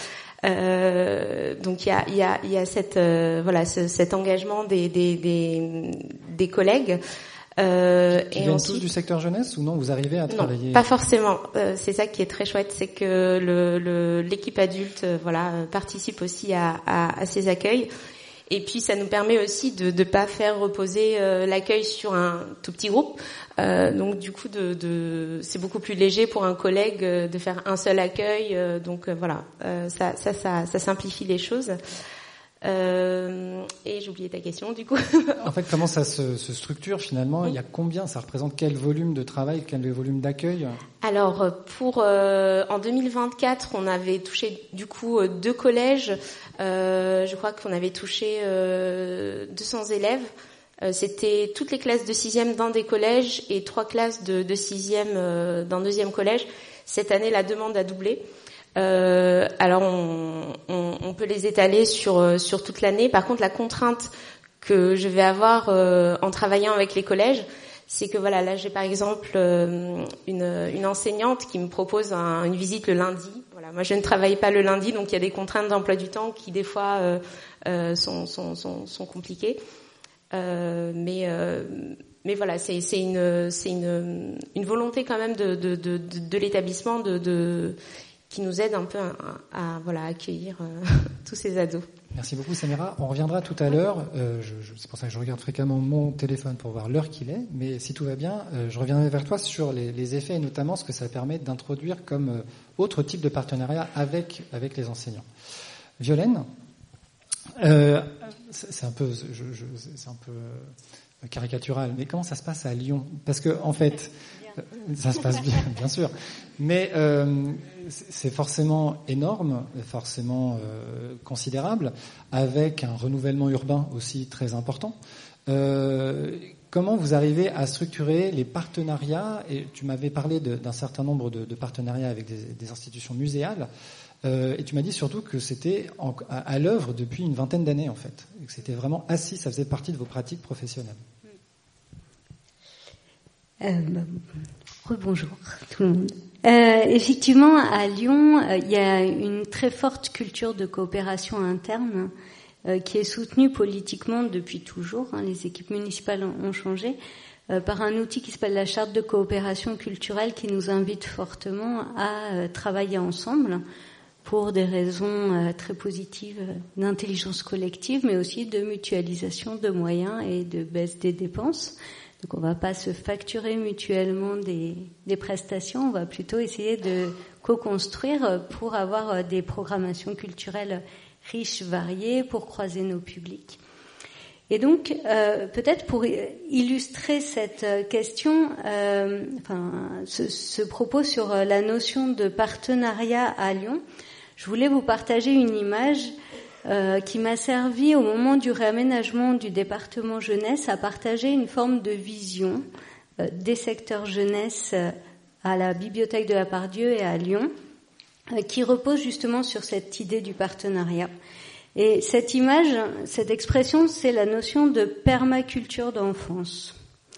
Euh, donc il y a il y a il y a cette euh, voilà ce, cet engagement des des des, des collègues. Euh, qui et viennent ensuite, tous du secteur jeunesse ou non? Vous arrivez à travailler? Non, pas forcément. Euh, c'est ça qui est très chouette, c'est que le, le l'équipe adulte euh, voilà participe aussi à, à à ces accueils. Et puis ça nous permet aussi de ne pas faire reposer euh, l'accueil sur un tout petit groupe. Euh, donc du coup, de, de, c'est beaucoup plus léger pour un collègue euh, de faire un seul accueil. Euh, donc euh, voilà, euh, ça, ça, ça, ça simplifie les choses. Euh, et j'ai oublié ta question du coup. En fait, comment ça se, se structure finalement? Il y a combien? Ça représente quel volume de travail, quel volume d'accueil? Alors pour euh, en deux mille vingt-quatre, on avait touché du coup deux collèges. Euh, je crois qu'on avait touché euh, deux cents élèves. Euh, c'était toutes les classes de sixième dans des collèges et trois classes de, de sixième euh, dans deuxième collège. Cette année, la demande a doublé. Euh, alors on, on, on peut les étaler sur sur toute l'année. Par contre, la contrainte que je vais avoir euh, en travaillant avec les collèges, c'est que voilà, là j'ai par exemple euh, une, une enseignante qui me propose un, une visite le lundi. Voilà, moi je ne travaille pas le lundi, donc il y a des contraintes d'emploi du temps qui des fois euh, euh, sont, sont, sont, sont compliquées. Euh, mais euh, mais voilà, c'est, c'est une c'est une, une volonté quand même de de, de, de, de l'établissement de, de qui nous aide un peu à, à, à voilà accueillir euh, tous ces ados. Merci beaucoup Samira. On reviendra tout à l'heure. Euh, je, je, c'est pour ça que je regarde fréquemment mon téléphone pour voir l'heure qu'il est. Mais si tout va bien, euh, je reviendrai vers toi sur les, les effets et notamment ce que ça permet d'introduire comme euh, autre type de partenariat avec avec les enseignants. Violaine, euh, c'est, c'est un peu, je, je, c'est un peu caricatural, mais comment ça se passe à Lyon? Parce que en fait, ça se passe bien, bien sûr, mais euh, c'est forcément énorme, forcément euh, considérable, avec un renouvellement urbain aussi très important. Euh, comment vous arrivez à structurer les partenariats? Et tu m'avais parlé de, d'un certain nombre de, de partenariats avec des, des institutions muséales, euh, et tu m'as dit surtout que c'était en, à, à l'œuvre depuis une vingtaine d'années en fait, et que c'était vraiment assis, ça faisait partie de vos pratiques professionnelles. Euh, bah, rebonjour tout le monde. Euh, effectivement, à Lyon, euh, il y a une très forte culture de coopération interne euh, qui est soutenue politiquement depuis toujours. Hein, les équipes municipales ont changé euh, par un outil qui s'appelle la charte de coopération culturelle, qui nous invite fortement à euh, travailler ensemble pour des raisons euh, très positives d'intelligence collective, mais aussi de mutualisation de moyens et de baisse des dépenses. Donc on va pas se facturer mutuellement des, des prestations, on va plutôt essayer de co-construire pour avoir des programmations culturelles riches, variées, pour croiser nos publics. Et donc, euh, peut-être pour illustrer cette question, euh, enfin, ce, ce propos sur la notion de partenariat à Lyon, je voulais vous partager une image Euh, qui m'a servi au moment du réaménagement du département jeunesse à partager une forme de vision euh, des secteurs jeunesse euh, à la bibliothèque de la Part-Dieu et à Lyon, euh, qui repose justement sur cette idée du partenariat. Et cette image, cette expression, c'est la notion de permaculture d'enfance.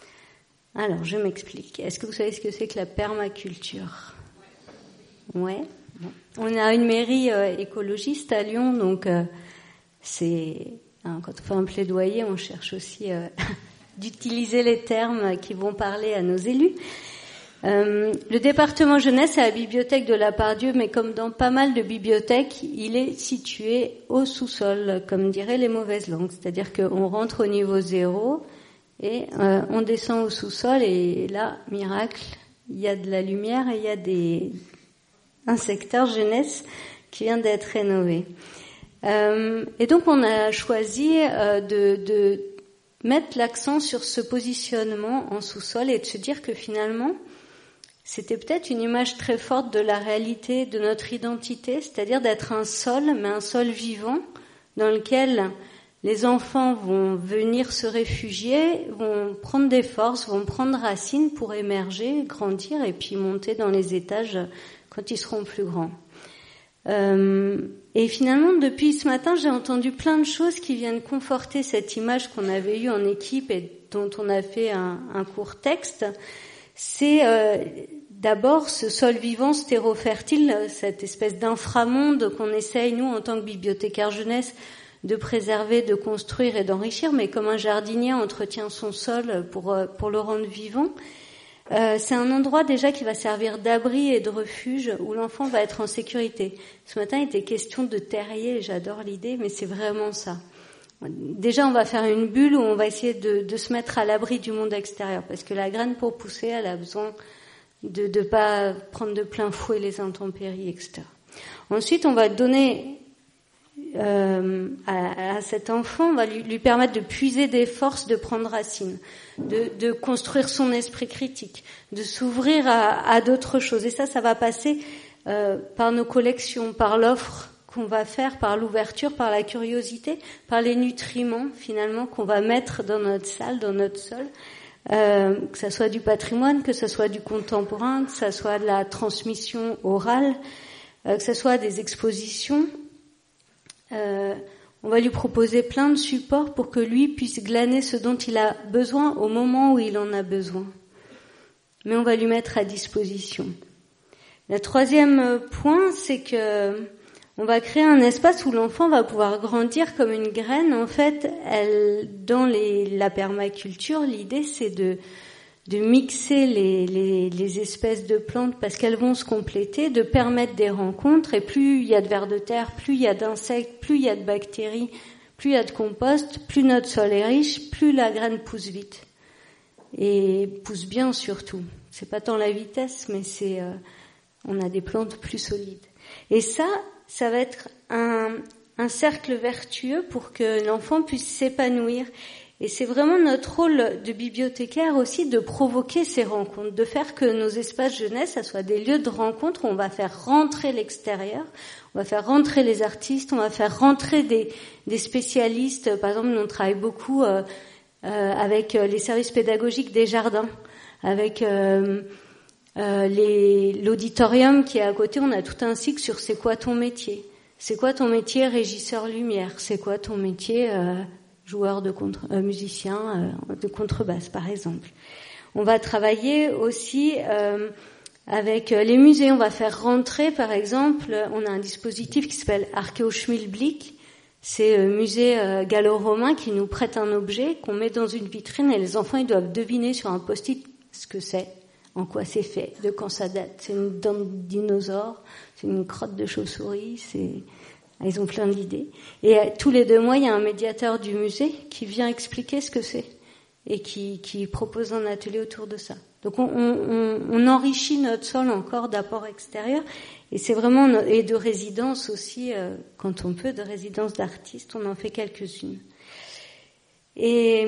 Alors, je m'explique. Est-ce que vous savez ce que c'est que la permaculture? Ouais. Bon. On a une mairie euh, écologiste à Lyon, donc euh, c'est hein, quand on fait un plaidoyer, on cherche aussi euh, d'utiliser les termes qui vont parler à nos élus. Euh, le département jeunesse est à la bibliothèque de la Part-Dieu, mais comme dans pas mal de bibliothèques, il est situé au sous-sol, comme diraient les mauvaises langues. C'est-à-dire qu'on rentre au niveau zéro et euh, on descend au sous-sol et là, miracle, il y a de la lumière et il y a des un secteur jeunesse qui vient d'être rénové. Euh, et donc on a choisi euh, de, de mettre l'accent sur ce positionnement en sous-sol et de se dire que finalement c'était peut-être une image très forte de la réalité de notre identité, c'est-à-dire d'être un sol, mais un sol vivant dans lequel les enfants vont venir se réfugier, vont prendre des forces, vont prendre racine pour émerger, grandir et puis monter dans les étages quand ils seront plus grands. Euh, et finalement, depuis ce matin, j'ai entendu plein de choses qui viennent conforter cette image qu'on avait eue en équipe et dont on a fait un, un court texte. C'est euh, d'abord ce sol vivant, ce terreau fertile, cette espèce d'inframonde qu'on essaye, nous, en tant que bibliothécaires jeunesse, de préserver, de construire et d'enrichir, mais comme un jardinier entretient son sol pour, pour le rendre vivant. Euh, c'est un endroit déjà qui va servir d'abri et de refuge où l'enfant va être en sécurité. Ce matin, il était question de terrier, j'adore l'idée, mais c'est vraiment ça. Déjà, on va faire une bulle où on va essayer de, de se mettre à l'abri du monde extérieur, parce que la graine, pour pousser, elle a besoin de ne pas prendre de plein fouet les intempéries, et cetera. Ensuite, on va donner euh, à, à cet enfant, on va lui, lui permettre de puiser des forces, de prendre racine, de, de construire son esprit critique, de s'ouvrir à, à d'autres choses. Et ça, ça va passer euh, par nos collections, par l'offre qu'on va faire, par l'ouverture, par la curiosité, par les nutriments finalement qu'on va mettre dans notre salle, dans notre sol. Euh, que ça soit du patrimoine, que ça soit du contemporain, que ça soit de la transmission orale, euh, que ça soit des expositions. Euh, on va lui proposer plein de supports pour que lui puisse glaner ce dont il a besoin au moment où il en a besoin. Mais on va lui mettre à disposition. Le troisième point, c'est que on va créer un espace où l'enfant va pouvoir grandir comme une graine. En fait, elle, dans les, la permaculture, l'idée c'est de, de mixer les, les, les espèces de plantes parce qu'elles vont se compléter, de permettre des rencontres. Et plus il y a de vers de terre, plus il y a d'insectes, plus il y a de bactéries, plus il y a de compost, plus notre sol est riche, plus la graine pousse vite et pousse bien surtout. C'est pas tant la vitesse, mais c'est euh, on a des plantes plus solides. Et ça, ça va être un, un cercle vertueux pour que l'enfant puisse s'épanouir. Et c'est vraiment notre rôle de bibliothécaire aussi de provoquer ces rencontres, de faire que nos espaces jeunesse, ça soit des lieux de rencontre où on va faire rentrer l'extérieur, on va faire rentrer les artistes, on va faire rentrer des, des spécialistes. Par exemple, nous on travaille beaucoup euh, euh, avec les services pédagogiques des jardins, avec euh, Euh, les, l'auditorium qui est à côté, on a tout un cycle sur c'est quoi ton métier. C'est quoi ton métier régisseur lumière? C'est quoi ton métier euh, joueur de contre, euh, musicien euh, de contrebasse par exemple. On va travailler aussi euh, avec les musées. On va faire rentrer par exemple, on a un dispositif qui s'appelle Archéoschmilblick. C'est le musée euh, gallo-romain qui nous prête un objet qu'on met dans une vitrine et les enfants ils doivent deviner sur un post-it ce que c'est. En quoi c'est fait, de quand ça date. C'est une dent de dinosaure, c'est une crotte de chauve-souris, c'est... Ils ont plein d'idées. Et euh, tous les deux mois, il y a un médiateur du musée qui vient expliquer ce que c'est et qui, qui propose un atelier autour de ça. Donc on, on, on enrichit notre sol encore d'apports extérieurs et c'est vraiment et de résidences aussi euh, quand on peut, de résidences d'artistes, on en fait quelques-unes. Et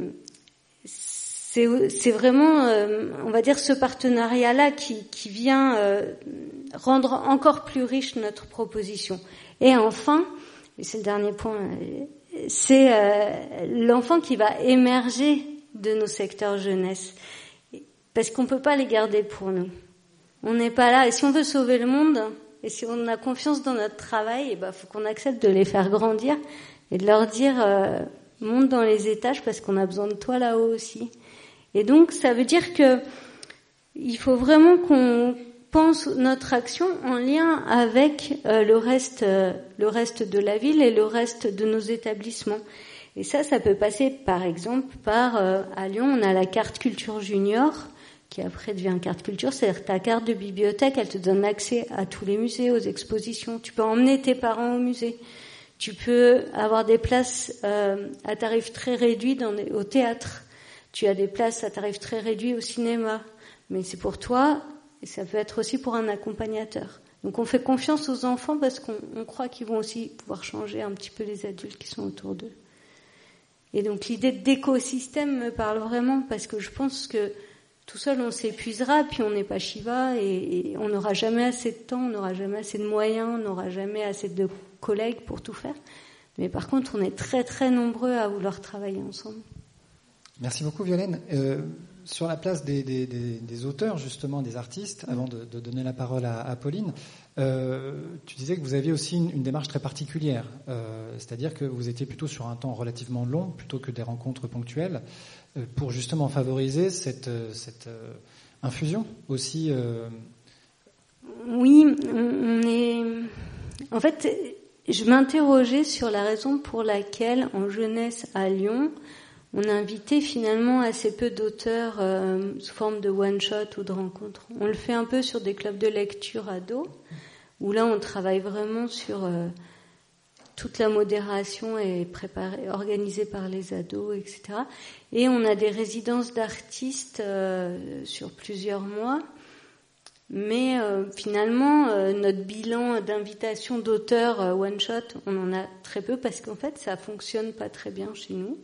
C'est, c'est vraiment, euh, on va dire, ce partenariat-là qui, qui vient euh, rendre encore plus riche notre proposition. Et enfin, et c'est le dernier point, c'est euh, l'enfant qui va émerger de nos secteurs jeunesse. Parce qu'on peut pas les garder pour nous. On n'est pas là. Et si on veut sauver le monde, et si on a confiance dans notre travail, et ben, faut qu'on accepte de les faire grandir et de leur dire, euh, monte dans les étages parce qu'on a besoin de toi là-haut aussi. Et donc, ça veut dire que il faut vraiment qu'on pense notre action en lien avec euh, le reste, euh, le reste de la ville et le reste de nos établissements. Et ça, ça peut passer, par exemple, par euh, à Lyon, on a la carte culture junior, qui après devient carte culture. C'est-à-dire ta carte de bibliothèque, elle te donne accès à tous les musées, aux expositions. Tu peux emmener tes parents au musée. Tu peux avoir des places euh, à tarif très réduit dans des, au théâtre. Tu as des places à tarif très réduit au cinéma, mais c'est pour toi et ça peut être aussi pour un accompagnateur. Donc on fait confiance aux enfants parce qu'on on croit qu'ils vont aussi pouvoir changer un petit peu les adultes qui sont autour d'eux. Et donc l'idée d'écosystème me parle vraiment parce que je pense que tout seul on s'épuisera, puis on n'est pas Shiva et, et on n'aura jamais assez de temps, on n'aura jamais assez de moyens, on n'aura jamais assez de collègues pour tout faire. Mais par contre on est très très nombreux à vouloir travailler ensemble. Merci beaucoup Violaine. Euh, sur la place des, des, des, des auteurs, justement, des artistes, avant de, de donner la parole à, à Pauline, euh, tu disais que vous aviez aussi une, une démarche très particulière, euh, c'est-à-dire que vous étiez plutôt sur un temps relativement long, plutôt que des rencontres ponctuelles, euh, pour justement favoriser cette, cette euh, infusion aussi. Euh... Oui, on est... En fait, je m'interrogeais sur la raison pour laquelle, en jeunesse à Lyon, on a invité finalement assez peu d'auteurs euh, sous forme de one-shot ou de rencontres. On le fait un peu sur des clubs de lecture ados, où là on travaille vraiment sur euh, toute la modération est préparée, organisée par les ados, et cetera. Et on a des résidences d'artistes euh, sur plusieurs mois, Mais euh, finalement, euh, notre bilan d'invitation d'auteurs euh, one shot, on en a très peu parce qu'en fait, ça fonctionne pas très bien chez nous.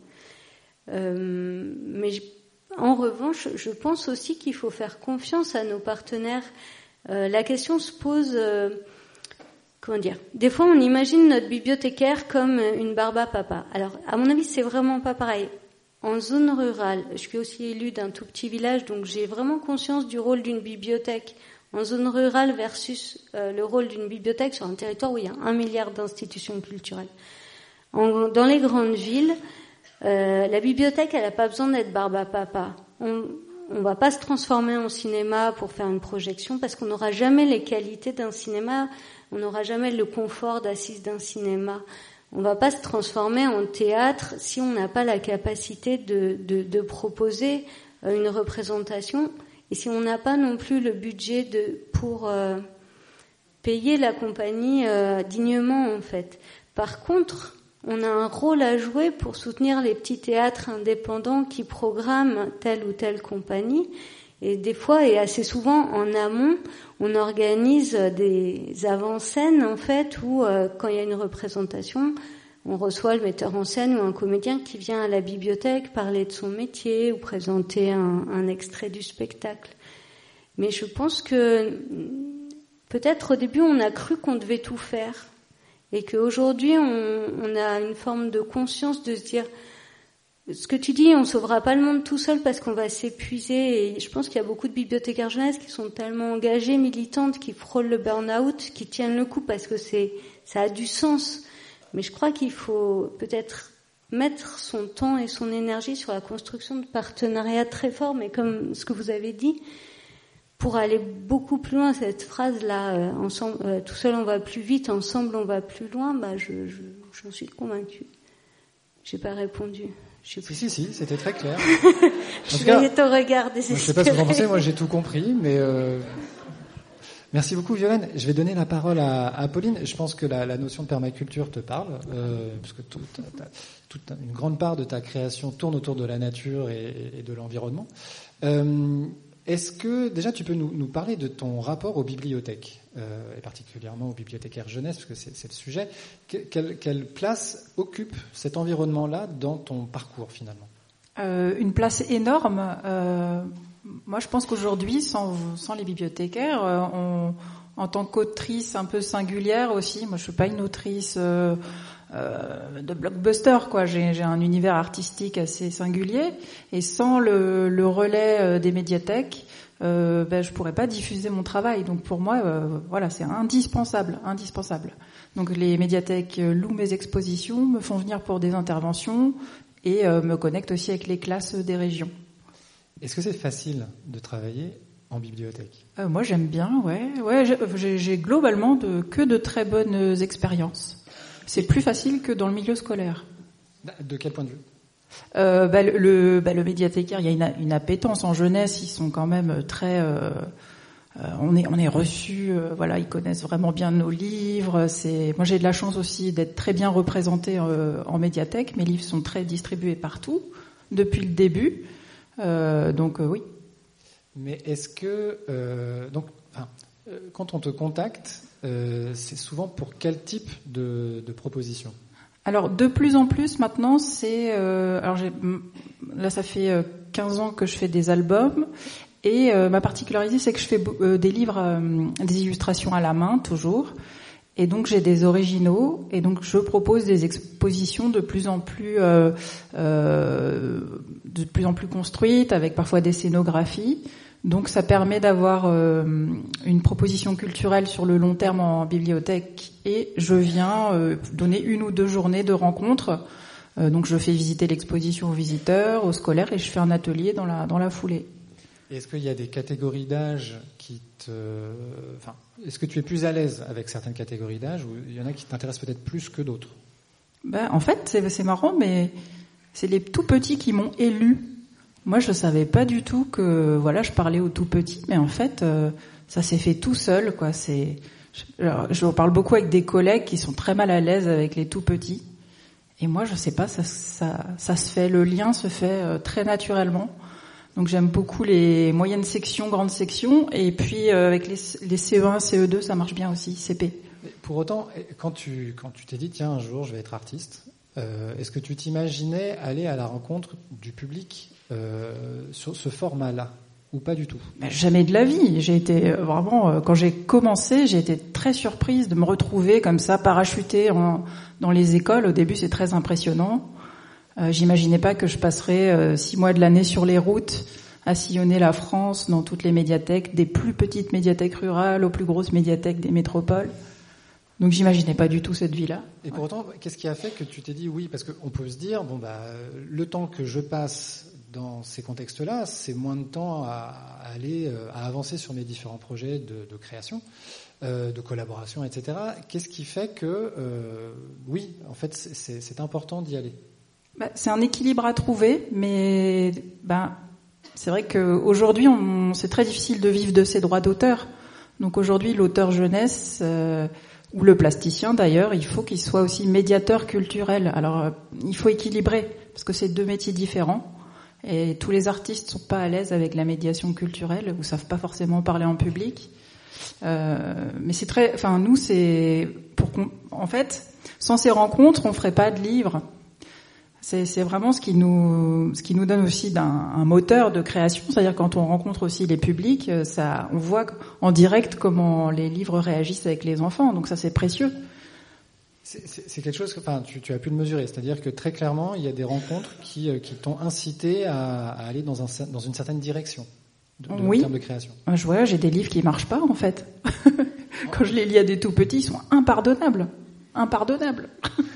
Euh, mais je, en revanche, je pense aussi qu'il faut faire confiance à nos partenaires. Euh, la question se pose, euh, comment dire, des fois on imagine notre bibliothécaire comme une barba papa. Alors, à mon avis, c'est vraiment pas pareil. En zone rurale, je suis aussi élue d'un tout petit village, donc j'ai vraiment conscience du rôle d'une bibliothèque en zone rurale versus euh, le rôle d'une bibliothèque sur un territoire où il y a un milliard d'institutions culturelles. En, dans les grandes villes, euh, la bibliothèque, elle n'a pas besoin d'être barba papa. On on va pas se transformer en cinéma pour faire une projection parce qu'on n'aura jamais les qualités d'un cinéma, on n'aura jamais le confort d'assise d'un cinéma. On va pas se transformer en théâtre si on n'a pas la capacité de, de, de proposer une représentation et si on n'a pas non plus le budget de, pour euh, payer la compagnie euh, dignement en fait. Par contre, on a un rôle à jouer pour soutenir les petits théâtres indépendants qui programment telle ou telle compagnie. Et des fois, et assez souvent en amont, on organise des avant-scènes en fait où euh, quand il y a une représentation, on reçoit le metteur en scène ou un comédien qui vient à la bibliothèque parler de son métier ou présenter un, un extrait du spectacle. Mais je pense que peut-être au début on a cru qu'on devait tout faire et qu'aujourd'hui on, on a une forme de conscience de se dire ce que tu dis, on sauvera pas le monde tout seul parce qu'on va s'épuiser. Et je pense qu'il y a beaucoup de bibliothécaires jeunesse qui sont tellement engagées, militantes, qui frôlent le burn-out, qui tiennent le coup parce que c'est, ça a du sens. Mais je crois qu'il faut peut-être mettre son temps et son énergie sur la construction de partenariats très forts, mais comme ce que vous avez dit, pour aller beaucoup plus loin, cette phrase-là, euh, ensemble, euh, tout seul on va plus vite, ensemble on va plus loin, bah je, je, j'en suis convaincue. J'ai pas répondu. Si, si, si, c'était très clair. Je voyais ton regard désespéré. Je sais pas ce que vous en pensez, moi j'ai tout compris, mais euh... merci beaucoup Violaine. Je vais donner la parole à, à Pauline. Je pense que la, la notion de permaculture te parle, euh, parce que tout, t'as, toute une grande part de ta création tourne autour de la nature et, et de l'environnement. Euh, est-ce que, déjà tu peux nous, nous parler de ton rapport aux bibliothèques, euh, et particulièrement aux bibliothécaires jeunesse, parce que c'est, c'est le sujet. Que, quelle, quelle place occupe cet environnement-là dans ton parcours finalement ? euh, Une place énorme. Euh, moi je pense qu'aujourd'hui, sans, sans les bibliothécaires, euh, on, en tant qu'autrice un peu singulière aussi, moi je suis pas une autrice euh, euh, de blockbuster, quoi. J'ai, j'ai un univers artistique assez singulier, et sans le, le relais des médiathèques, euh, ben je pourrais pas diffuser mon travail. Donc pour moi, euh, voilà, c'est indispensable, indispensable. Donc les médiathèques louent mes expositions, me font venir pour des interventions et euh, me connectent aussi avec les classes des régions. Est-ce que c'est facile de travailler en bibliothèque ? euh, Moi j'aime bien, ouais, ouais. J'ai, j'ai globalement de, que de très bonnes expériences. C'est plus facile que dans le milieu scolaire. De quel point de vue ? Euh, bah, le, le, bah, le médiathécaire, il y a une, une appétence en jeunesse, ils sont quand même très, euh, euh, on est, on est reçus, euh, voilà, ils connaissent vraiment bien nos livres. C'est, moi j'ai de la chance aussi d'être très bien représentée euh, en médiathèque. Mes livres sont très distribués partout depuis le début, euh, donc euh, oui. Mais est-ce que, euh, donc, enfin, euh, quand on te contacte, euh, c'est souvent pour quel type de, de proposition ? Alors de plus en plus maintenant, c'est euh, alors j'ai, là ça fait quinze ans que je fais des albums et euh, ma particularité c'est que je fais euh, des livres, euh, des illustrations à la main toujours, et donc j'ai des originaux et donc je propose des expositions de plus en plus euh, euh, de plus en plus construites avec parfois des scénographies. Donc ça permet d'avoir euh, une proposition culturelle sur le long terme en bibliothèque, et je viens euh, donner une ou deux journées de rencontres. Euh, donc je fais visiter l'exposition aux visiteurs, aux scolaires, et je fais un atelier dans la dans la foulée. Et est-ce qu'il y a des catégories d'âge qui te, enfin, est-ce que tu es plus à l'aise avec certaines catégories d'âge, ou il y en a qui t'intéressent peut-être plus que d'autres ? Ben en fait c'est c'est marrant, mais c'est les tout petits qui m'ont élu. Moi, je savais pas du tout que, voilà, je parlais aux tout petits, mais en fait, euh, ça s'est fait tout seul, quoi. C'est, je, alors, je parle beaucoup avec des collègues qui sont très mal à l'aise avec les tout petits, et moi, je sais pas, ça, ça, ça se fait, le lien se fait euh, très naturellement. Donc j'aime beaucoup les moyennes sections, grandes sections, et puis euh, avec les, les C E un, C E deux, ça marche bien aussi, C P. Mais pour autant, quand tu quand tu t'es dit tiens un jour je vais être artiste, euh, est-ce que tu t'imaginais aller à la rencontre du public euh, sur ce format-là ou pas du tout? Mais jamais de la vie. J'ai été vraiment quand j'ai commencé, j'ai été très surprise de me retrouver comme ça parachutée en, dans les écoles. Au début, c'est très impressionnant. Euh, j'imaginais pas que je passerais euh, six mois de l'année sur les routes à sillonner la France dans toutes les médiathèques, des plus petites médiathèques rurales aux plus grosses médiathèques des métropoles. Donc j'imaginais pas du tout cette vie-là. Et pour autant, qu'est-ce qui a fait que tu t'es dit oui? Parce qu'on peut se dire bon bah le temps que je passe dans ces contextes-là, c'est moins de temps à, à aller à avancer sur mes différents projets de, de création, euh, de collaboration, et cetera. Qu'est-ce qui fait que euh, oui, en fait, c'est, c'est important d'y aller? Bah, c'est un équilibre à trouver, mais bah, c'est vrai qu'aujourd'hui, on, c'est très difficile de vivre de ses droits d'auteur. Donc aujourd'hui, l'auteur jeunesse, euh, ou le plasticien d'ailleurs, il faut qu'il soit aussi médiateur culturel. Alors, euh, il faut équilibrer, parce que c'est deux métiers différents, et tous les artistes sont pas à l'aise avec la médiation culturelle, ou savent pas forcément parler en public. Euh, mais c'est très, enfin nous, c'est pour qu'on, en fait, sans ces rencontres, on ferait pas de livres. C'est, c'est vraiment ce qui nous, ce qui nous donne aussi d'un, un moteur de création. C'est-à-dire quand on rencontre aussi les publics, ça, on voit en direct comment les livres réagissent avec les enfants. Donc ça, c'est précieux. C'est, c'est, c'est quelque chose que, enfin, tu, tu as pu le mesurer. C'est-à-dire que très clairement, il y a des rencontres qui, qui t'ont incité à, à aller dans un, dans une certaine direction. De, de, oui. En termes de création. Je vois, j'ai des livres qui marchent pas, en fait. Quand je les lis à des tout petits, ils sont impardonnables. Impardonnables.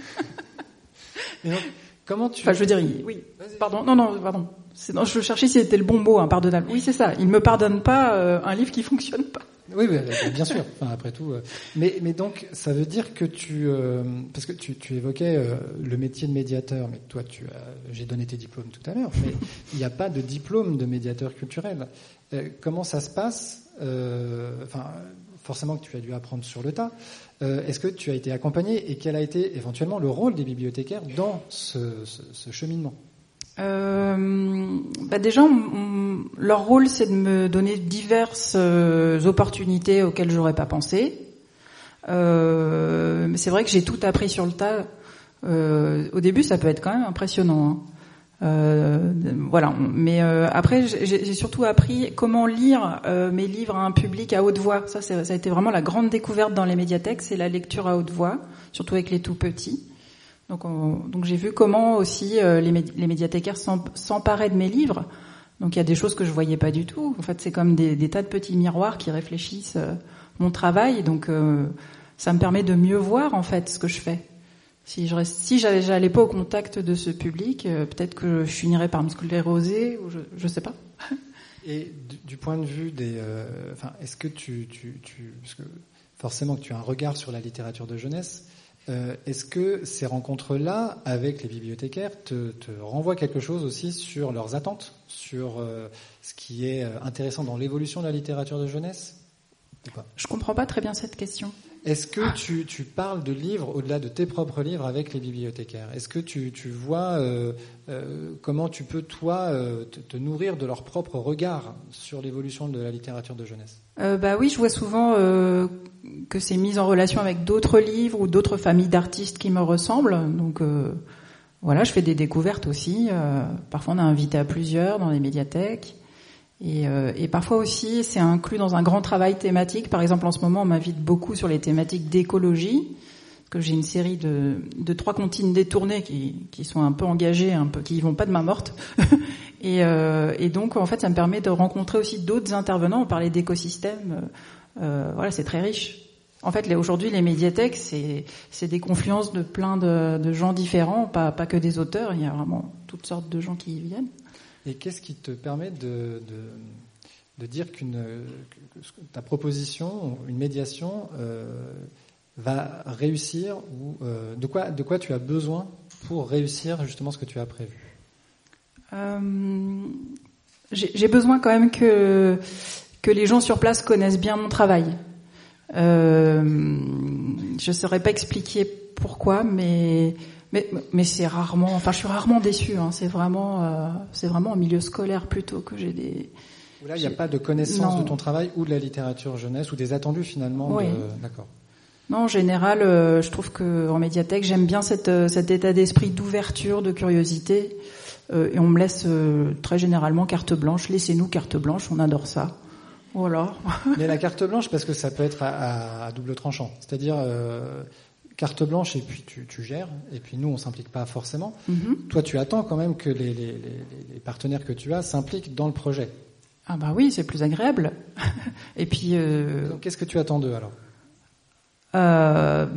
Et donc, comment tu... Enfin, je veux dire, il... oui. Pardon, non, non, pardon. C'est... Non, je cherchais si c'était le bon mot, impardonnable. Oui, c'est ça. Il me pardonne pas euh, un livre qui fonctionne pas. Oui, oui, bien sûr. Enfin, après tout. Euh... Mais, mais donc, ça veut dire que tu, euh... parce que tu, tu évoquais euh, le métier de médiateur. Mais toi, tu as... j'ai donné tes diplômes tout à l'heure. Mais il n'y a pas de diplôme de médiateur culturel. Euh, comment ça se passe euh... Enfin, forcément que tu as dû apprendre sur le tas. Euh, est-ce que tu as été accompagné et quel a été éventuellement le rôle des bibliothécaires dans ce, ce, ce cheminement? euh, bah déjà, on, on, leur rôle, c'est de me donner diverses euh, opportunités auxquelles j'aurais pas pensé. Euh, mais c'est vrai que j'ai tout appris sur le tas. Euh, au début, ça peut être quand même impressionnant. Hein. Euh, voilà. Mais euh, après, j'ai, j'ai surtout appris comment lire euh, mes livres à un public à haute voix. Ça, c'est, ça a été vraiment la grande découverte dans les médiathèques, c'est la lecture à haute voix, surtout avec les tout petits. Donc, on, donc j'ai vu comment aussi euh, les, médi- les médiathécaires s'emparaient de mes livres. Donc il y a des choses que je voyais pas du tout. En fait, c'est comme des, des tas de petits miroirs qui réfléchissent euh, mon travail. Donc euh, ça me permet de mieux voir en fait ce que je fais. Si je reste, si j'allais, j'allais pas au contact de ce public, euh, peut-être que je finirais par me scléroser ou je, je sais pas. Et du, du point de vue des, euh, enfin, est-ce que tu, tu, tu, parce que forcément que tu as un regard sur la littérature de jeunesse, euh, est-ce que ces rencontres-là avec les bibliothécaires te, te renvoient quelque chose aussi sur leurs attentes, sur euh, ce qui est intéressant dans l'évolution de la littérature de jeunesse ou pas? Je comprends pas très bien cette question. Est-ce que tu, tu parles de livres au-delà de tes propres livres avec les bibliothécaires? Est-ce que tu, tu vois euh, euh, comment tu peux, toi, euh, te, te nourrir de leur propre regard sur l'évolution de la littérature de jeunesse? euh, Bah oui, je vois souvent euh, que c'est mis en relation avec d'autres livres ou d'autres familles d'artistes qui me ressemblent. Donc euh, voilà, je fais des découvertes aussi. Euh, parfois, on a invité à plusieurs dans les médiathèques. Et, euh, et parfois aussi, c'est inclus dans un grand travail thématique. Par exemple, en ce moment, on m'invite beaucoup sur les thématiques d'écologie, parce que j'ai une série de, de trois comptines détournées qui, qui sont un peu engagées, un peu, qui vont pas de main morte. et, euh, et donc, en fait, ça me permet de rencontrer aussi d'autres intervenants. On parlait d'écosystèmes. Euh, voilà, c'est très riche. En fait, les, aujourd'hui, les médiathèques, c'est, c'est des confluences de plein de, de gens différents, pas, pas que des auteurs. Il y a vraiment toutes sortes de gens qui y viennent. Et qu'est-ce qui te permet de, de, de dire qu'une que ta proposition, une médiation, euh, va réussir ou euh, de quoi de quoi tu as besoin pour réussir justement ce que tu as prévu? euh, j'ai, j'ai besoin quand même que que les gens sur place connaissent bien mon travail. Euh, je saurais pas expliquer pourquoi, mais mais Mais, mais c'est rarement, enfin, je suis rarement déçue. Hein. C'est vraiment, euh, c'est vraiment en milieu scolaire plutôt que j'ai des. Là, il n'y a pas de connaissance non. de ton travail ou de la littérature jeunesse ou des attendus finalement. Oui. De... D'accord. Non, en général, euh, je trouve que en médiathèque, j'aime bien cette, euh, cet état d'esprit d'ouverture, de curiosité, euh, et on me laisse euh, très généralement carte blanche. Laissez-nous carte blanche, on adore ça. Voilà. Mais la carte blanche, parce que ça peut être à, à, à double tranchant, c'est-à-dire euh, carte blanche et puis tu, tu gères, et puis nous on s'implique pas forcément. Mm-hmm. Toi, tu attends quand même que les, les, les, les partenaires que tu as s'impliquent dans le projet. Ah bah oui, c'est plus agréable. Et puis. Euh... Donc, qu'est-ce que tu attends d'eux alors? Euh...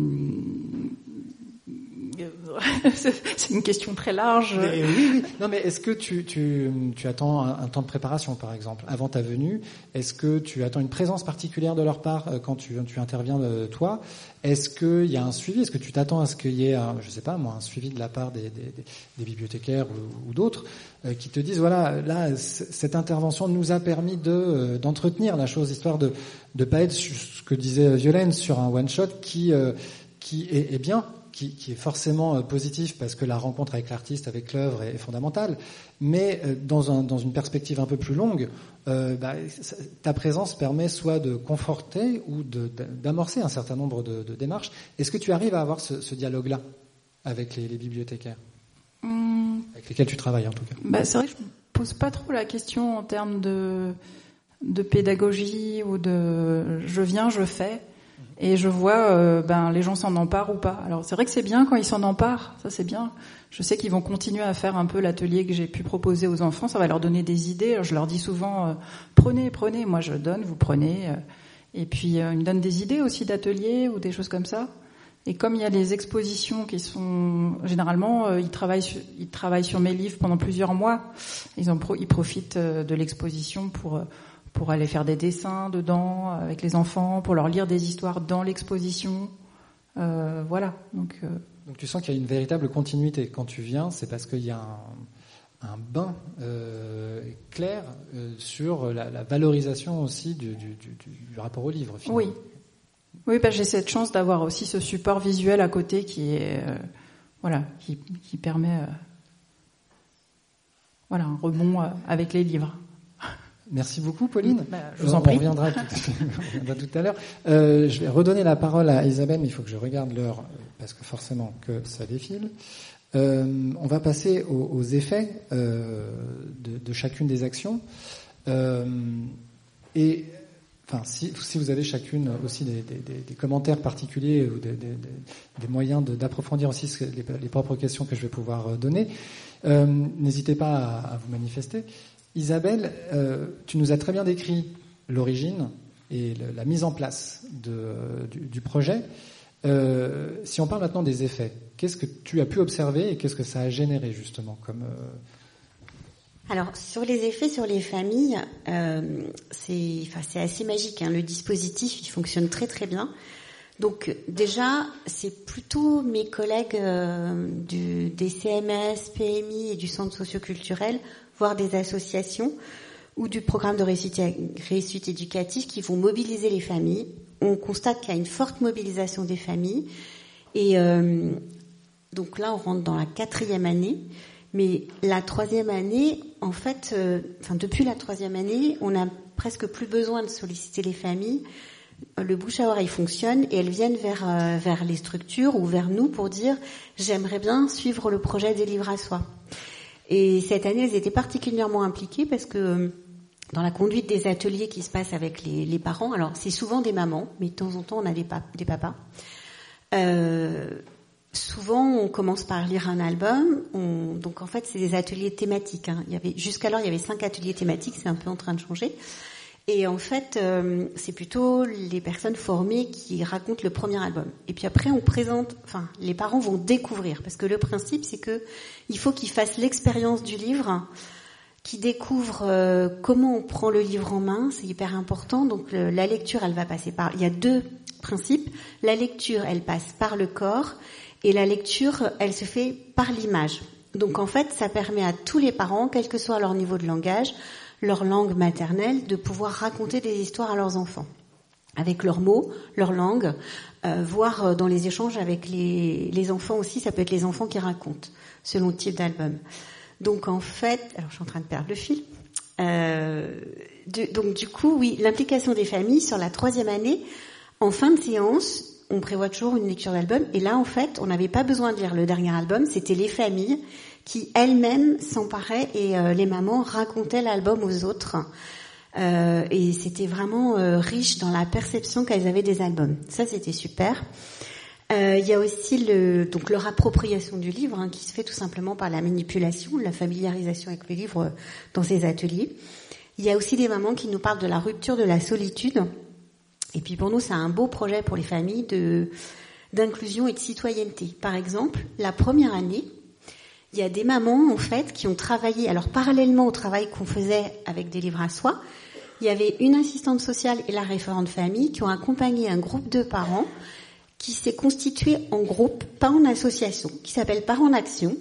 C'est une question très large. Mais, oui, oui. Non, mais est-ce que tu, tu, tu attends un, un temps de préparation, par exemple, avant ta venue? Est-ce que tu attends une présence particulière de leur part quand tu, tu interviens de toi? Est-ce qu'il y a un suivi? Est-ce que tu t'attends à ce qu'il y ait, un, je sais pas moi, un suivi de la part des, des, des bibliothécaires ou, ou d'autres euh, qui te disent voilà, là, cette intervention nous a permis de euh, d'entretenir la chose, histoire de de pas être ce que disait Violaine sur un one shot qui euh, qui est, est bien. Qui, qui est forcément positif parce que la rencontre avec l'artiste, avec l'œuvre est, est fondamentale, mais dans, un, dans une perspective un peu plus longue, euh, bah, ça, ta présence permet soit de conforter ou de, d'amorcer un certain nombre de, de démarches. Est-ce que tu arrives à avoir ce, ce dialogue-là avec les, les bibliothécaires mmh. avec lesquels tu travailles en tout cas? Bah, c'est vrai que je me pose pas trop la question en termes de, de pédagogie ou de je viens, je fais. Et je vois, euh, ben, les gens s'en emparent ou pas. Alors c'est vrai que c'est bien quand ils s'en emparent, ça c'est bien. Je sais qu'ils vont continuer à faire un peu l'atelier que j'ai pu proposer aux enfants, ça va leur donner des idées. Alors, je leur dis souvent, euh, prenez, prenez, moi je donne, vous prenez. Euh, et puis euh, ils me donnent des idées aussi d'ateliers ou des choses comme ça. Et comme il y a des expositions qui sont, généralement, euh, ils travaillent sur, ils travaillent sur mes livres pendant plusieurs mois. Ils en pro, ils profitent euh, de l'exposition pour euh, pour aller faire des dessins dedans avec les enfants, pour leur lire des histoires dans l'exposition. Euh, voilà. Donc, euh... Donc tu sens qu'il y a une véritable continuité. Quand tu viens, c'est parce qu'il y a un, un bain euh, clair euh, sur la, la valorisation aussi du, du, du, du rapport au livre. Finalement. Oui. Oui, bah, j'ai cette chance d'avoir aussi ce support visuel à côté qui est, euh, voilà, qui, qui permet, euh, voilà, un rebond euh, avec les livres. Merci beaucoup, Pauline. Bah, je vous en prie. On reviendra tout, on reviendra tout à l'heure. Euh, je vais redonner la parole à Isabelle, mais il faut que je regarde l'heure, parce que forcément que ça défile. Euh, on va passer aux, aux effets euh, de, de chacune des actions. Euh, et enfin, si, si vous avez chacune aussi des, des, des, des commentaires particuliers ou des, des, des moyens de, d'approfondir aussi ce, les, les propres questions que je vais pouvoir donner, euh, n'hésitez pas à, à vous manifester. Isabelle, euh, tu nous as très bien décrit l'origine et le, la mise en place de, du, du projet. Euh, si on parle maintenant des effets, qu'est-ce que tu as pu observer et qu'est-ce que ça a généré justement comme euh... Alors sur les effets sur les familles, euh, c'est, enfin, c'est assez magique. Hein. Le dispositif, il fonctionne très très bien. Donc déjà, c'est plutôt mes collègues euh, du, des C M S, P M I et du centre socioculturel, voire des associations ou du programme de réussite, réussite éducative qui vont mobiliser les familles. On constate qu'il y a une forte mobilisation des familles. Et euh, donc là, on rentre dans la quatrième année. Mais la troisième année, en fait, euh, enfin depuis la troisième année, on n'a presque plus besoin de solliciter les familles. Le bouche à oreille fonctionne et elles viennent vers euh, vers les structures ou vers nous pour dire j'aimerais bien suivre le projet des livres à soi. Et cette année, elles étaient particulièrement impliquées parce que dans la conduite des ateliers qui se passent avec les, les parents, alors c'est souvent des mamans, mais de temps en temps on a des, pap- des papas. Euh, souvent, on commence par lire un album. On, donc en fait, c'est des ateliers thématiques. Hein. Il y avait jusqu'alors, il y avait cinq ateliers thématiques. C'est un peu en train de changer. Et en fait, euh, c'est plutôt les personnes formées qui racontent le premier album. Et puis après, on présente, enfin, les parents vont découvrir, parce que le principe, c'est que il faut qu'ils fassent l'expérience du livre, qu'ils découvrent euh, comment on prend le livre en main, c'est hyper important. Donc le, la lecture, elle va passer par. Il y a deux principes. La lecture, elle passe par le corps, et la lecture, elle se fait par l'image. Donc en fait, ça permet à tous les parents, quel que soit leur niveau de langage, leur langue maternelle, de pouvoir raconter des histoires à leurs enfants. avec leurs mots, leur langue, euh, voire dans les échanges avec les, les enfants aussi, ça peut être les enfants qui racontent, selon le type d'album. Donc en fait, alors je suis en train de perdre le fil. Euh, de, donc du coup, oui, l'implication des familles sur la troisième année, en fin de séance, on prévoit toujours une lecture d'album. Et là, en fait, on n'avait pas besoin de lire le dernier album, c'était les familles qui elles-mêmes s'emparaient et euh, les mamans racontaient l'album aux autres. Euh, et c'était vraiment euh, riche dans la perception qu'elles avaient des albums. Ça, c'était super. Euh, il y a aussi le, donc leur appropriation du livre, hein, qui se fait tout simplement par la manipulation, la familiarisation avec le livre dans ces ateliers. Il y a aussi des mamans qui nous parlent de la rupture de la solitude. Et puis pour nous, c'est un beau projet pour les familles de d'inclusion et de citoyenneté. Par exemple, la première année, il y a des mamans en fait qui ont travaillé. Alors parallèlement au travail qu'on faisait avec des livres à soi, il y avait une assistante sociale et la référente famille qui ont accompagné un groupe de parents qui s'est constitué en groupe, pas en association, qui s'appelle Parents en Action.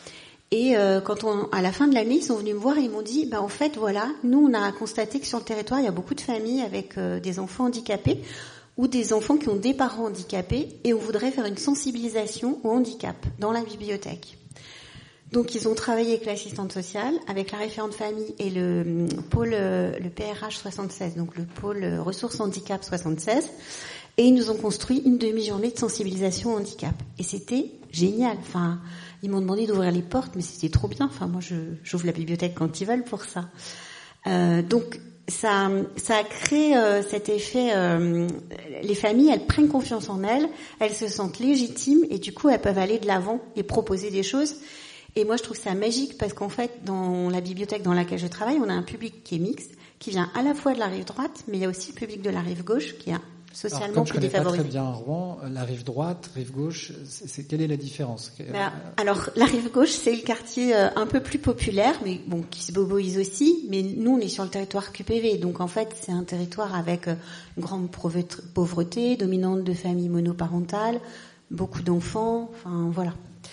Et euh, quand on, à la fin de l'année, ils sont venus me voir et ils m'ont dit, bah en fait, voilà, nous on a constaté que sur le territoire, il y a beaucoup de familles avec euh, des enfants handicapés ou des enfants qui ont des parents handicapés et on voudrait faire une sensibilisation au handicap dans la bibliothèque. Donc ils ont travaillé avec l'assistante sociale, avec la référente famille et le pôle, le P R H soixante-seize, donc le pôle ressources handicap soixante-seize. Et ils nous ont construit une demi-journée de sensibilisation au handicap. Et c'était génial. Enfin, ils m'ont demandé d'ouvrir les portes, mais c'était trop bien. Enfin, moi, je, j'ouvre la bibliothèque quand ils veulent pour ça. Euh, donc, ça, ça a créé euh, cet effet. Euh, les familles, elles prennent confiance en elles, elles se sentent légitimes et du coup, elles peuvent aller de l'avant et proposer des choses. Et moi, je trouve ça magique parce qu'en fait, dans la bibliothèque dans laquelle je travaille, on a un public qui est mixte, qui vient à la fois de la rive droite, mais il y a aussi le public de la rive gauche qui est socialement plus défavorisé. Alors, comme je connais pas très bien Rouen, la rive droite, rive gauche, c'est, c'est, quelle est la différence? Ben, alors, la rive gauche, c'est le quartier euh, un peu plus populaire, mais bon, qui se boboise aussi. Mais nous, on est sur le territoire Q P V, donc en fait, c'est un territoire avec euh, une grande pauvreté, dominante de familles monoparentales, beaucoup d'enfants, enfin voilà.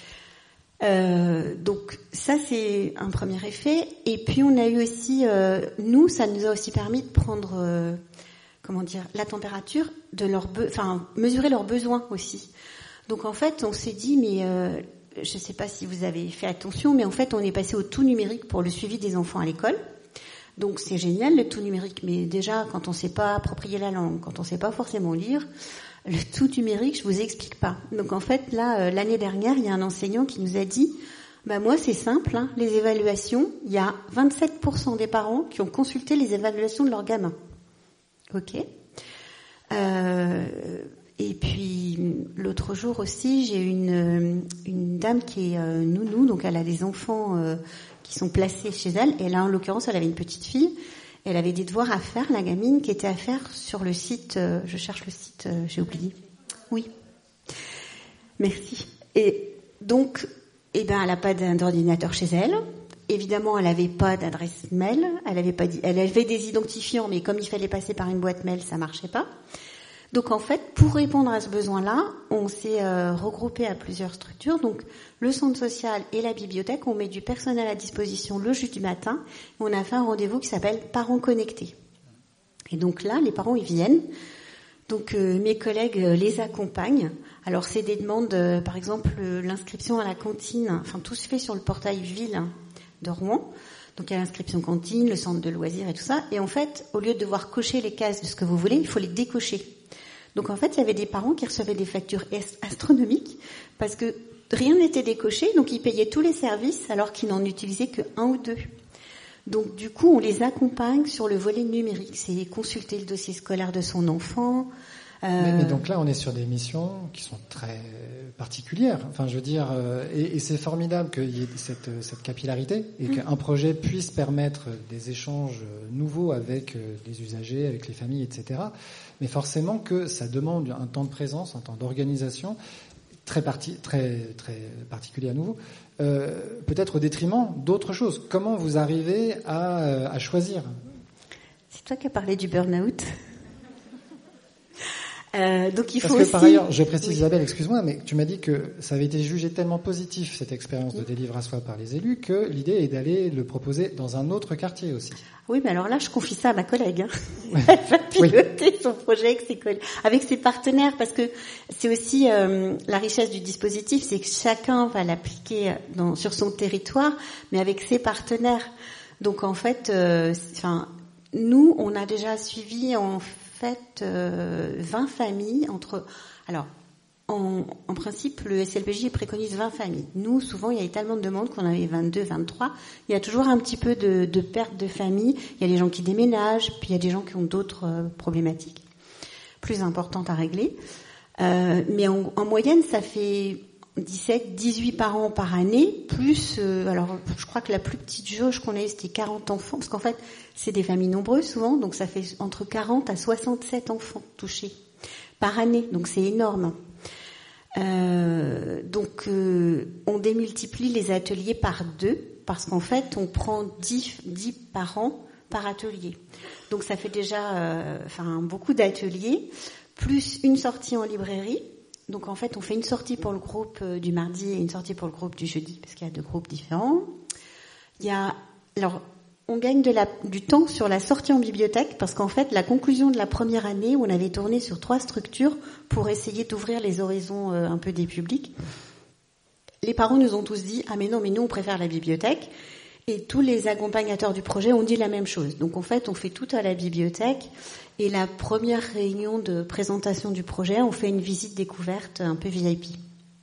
Euh, donc ça c'est un premier effet. Et puis on a eu aussi, euh, nous, ça nous a aussi permis de prendre, euh, comment dire, la température de leurs, be- enfin mesurer leurs besoins aussi. Donc en fait, on s'est dit, mais euh, je ne sais pas si vous avez fait attention, mais en fait, on est passé au tout numérique pour le suivi des enfants à l'école. Donc c'est génial le tout numérique, mais déjà quand on ne sait pas approprier la langue, quand on ne sait pas forcément lire. Le tout numérique, je vous explique pas. Donc en fait, là, euh, l'année dernière, il y a un enseignant qui nous a dit, bah moi c'est simple, hein, les évaluations, il y a vingt-sept pour cent des parents qui ont consulté les évaluations de leurs gamins. Ok. Euh, et puis l'autre jour aussi, j'ai une une dame qui est euh, nounou, donc elle a des enfants euh, qui sont placés chez elle. Et là, en l'occurrence, elle avait une petite fille. Elle avait des devoirs à faire, la gamine, qui était à faire sur le site, euh, je cherche le site, euh, j'ai oublié. Oui. Merci. Et donc, eh ben, elle n'a pas d'ordinateur chez elle. Évidemment, elle n'avait pas d'adresse mail. Elle avait pas, elle avait des identifiants, mais comme il fallait passer par une boîte mail, ça marchait pas. Donc en fait, pour répondre à ce besoin-là, on s'est euh, regroupé à plusieurs structures. Donc le centre social et la bibliothèque, on met du personnel à disposition le jeudi matin. Et on a fait un rendez-vous qui s'appelle Parents connectés. Et donc là, les parents ils viennent. Donc euh, mes collègues euh, les accompagnent. Alors c'est des demandes, euh, par exemple euh, l'inscription à la cantine. Enfin tout se fait sur le portail ville de Rouen. Donc il y a l'inscription cantine, le centre de loisirs et tout ça. Et en fait, au lieu de devoir cocher les cases de ce que vous voulez, il faut les décocher. Donc en fait, il y avait des parents qui recevaient des factures astronomiques parce que rien n'était décoché, donc ils payaient tous les services alors qu'ils n'en utilisaient que un ou deux. Donc du coup, on les accompagne sur le volet numérique, c'est consulter le dossier scolaire de son enfant. Euh... Mais, mais donc là, on est sur des missions qui sont très particulières. Enfin, je veux dire, euh, et, et c'est formidable qu'il y ait cette, cette capillarité et mmh. qu'un projet puisse permettre des échanges nouveaux avec les usagers, avec les familles, et cetera. Mais forcément que ça demande un temps de présence, un temps d'organisation très, parti, très, très particulier à nouveau, euh, peut-être au détriment d'autres choses. Comment vous arrivez à, à choisir ? C'est toi qui as parlé du burn-out. Euh, donc il faut Parce que aussi... par ailleurs, je précise oui. Isabelle, excuse-moi, mais tu m'as dit que ça avait été jugé tellement positif, cette expérience de Des livres à soi par les élus, que l'idée est d'aller le proposer dans un autre quartier aussi. Oui, mais alors là, je confie ça à ma collègue. Hein. Elle va piloter oui. son projet avec ses, collègues, avec ses partenaires, parce que c'est aussi euh, la richesse du dispositif, c'est que chacun va l'appliquer dans, sur son territoire, mais avec ses partenaires. Donc en fait, euh, enfin, nous, on a déjà suivi en fait euh, vingt familles entre. Alors, en, en principe, le S L P J préconise vingt familles. Nous, souvent, il y avait tellement de demandes qu'on avait vingt-deux, vingt-trois. Il y a toujours un petit peu de, de perte de famille. Il y a des gens qui déménagent, puis il y a des gens qui ont d'autres euh, problématiques plus importantes à régler. Euh, mais en, en moyenne, ça fait dix-sept, dix-huit parents par année, plus, euh, alors je crois que la plus petite jauge qu'on a eue, c'était quarante enfants, parce qu'en fait, c'est des familles nombreuses souvent, donc ça fait entre quarante à soixante-sept enfants touchés par année, donc c'est énorme. Euh, donc euh, on démultiplie les ateliers par deux, parce qu'en fait, on prend dix, dix parents par atelier. Donc ça fait déjà euh, enfin, beaucoup d'ateliers, plus une sortie en librairie. Donc en fait, on fait une sortie pour le groupe du mardi et une sortie pour le groupe du jeudi, parce qu'il y a deux groupes différents. Il y a, alors, on gagne de la, du temps sur la sortie en bibliothèque, parce qu'en fait, la conclusion de la première année, où on avait tourné sur trois structures pour essayer d'ouvrir les horizons euh, un peu des publics, les parents nous ont tous dit « Ah mais non, mais nous on préfère la bibliothèque ». Et tous les accompagnateurs du projet ont dit la même chose. Donc en fait, on fait tout à la bibliothèque. Et la première réunion de présentation du projet, on fait une visite découverte un peu V I P.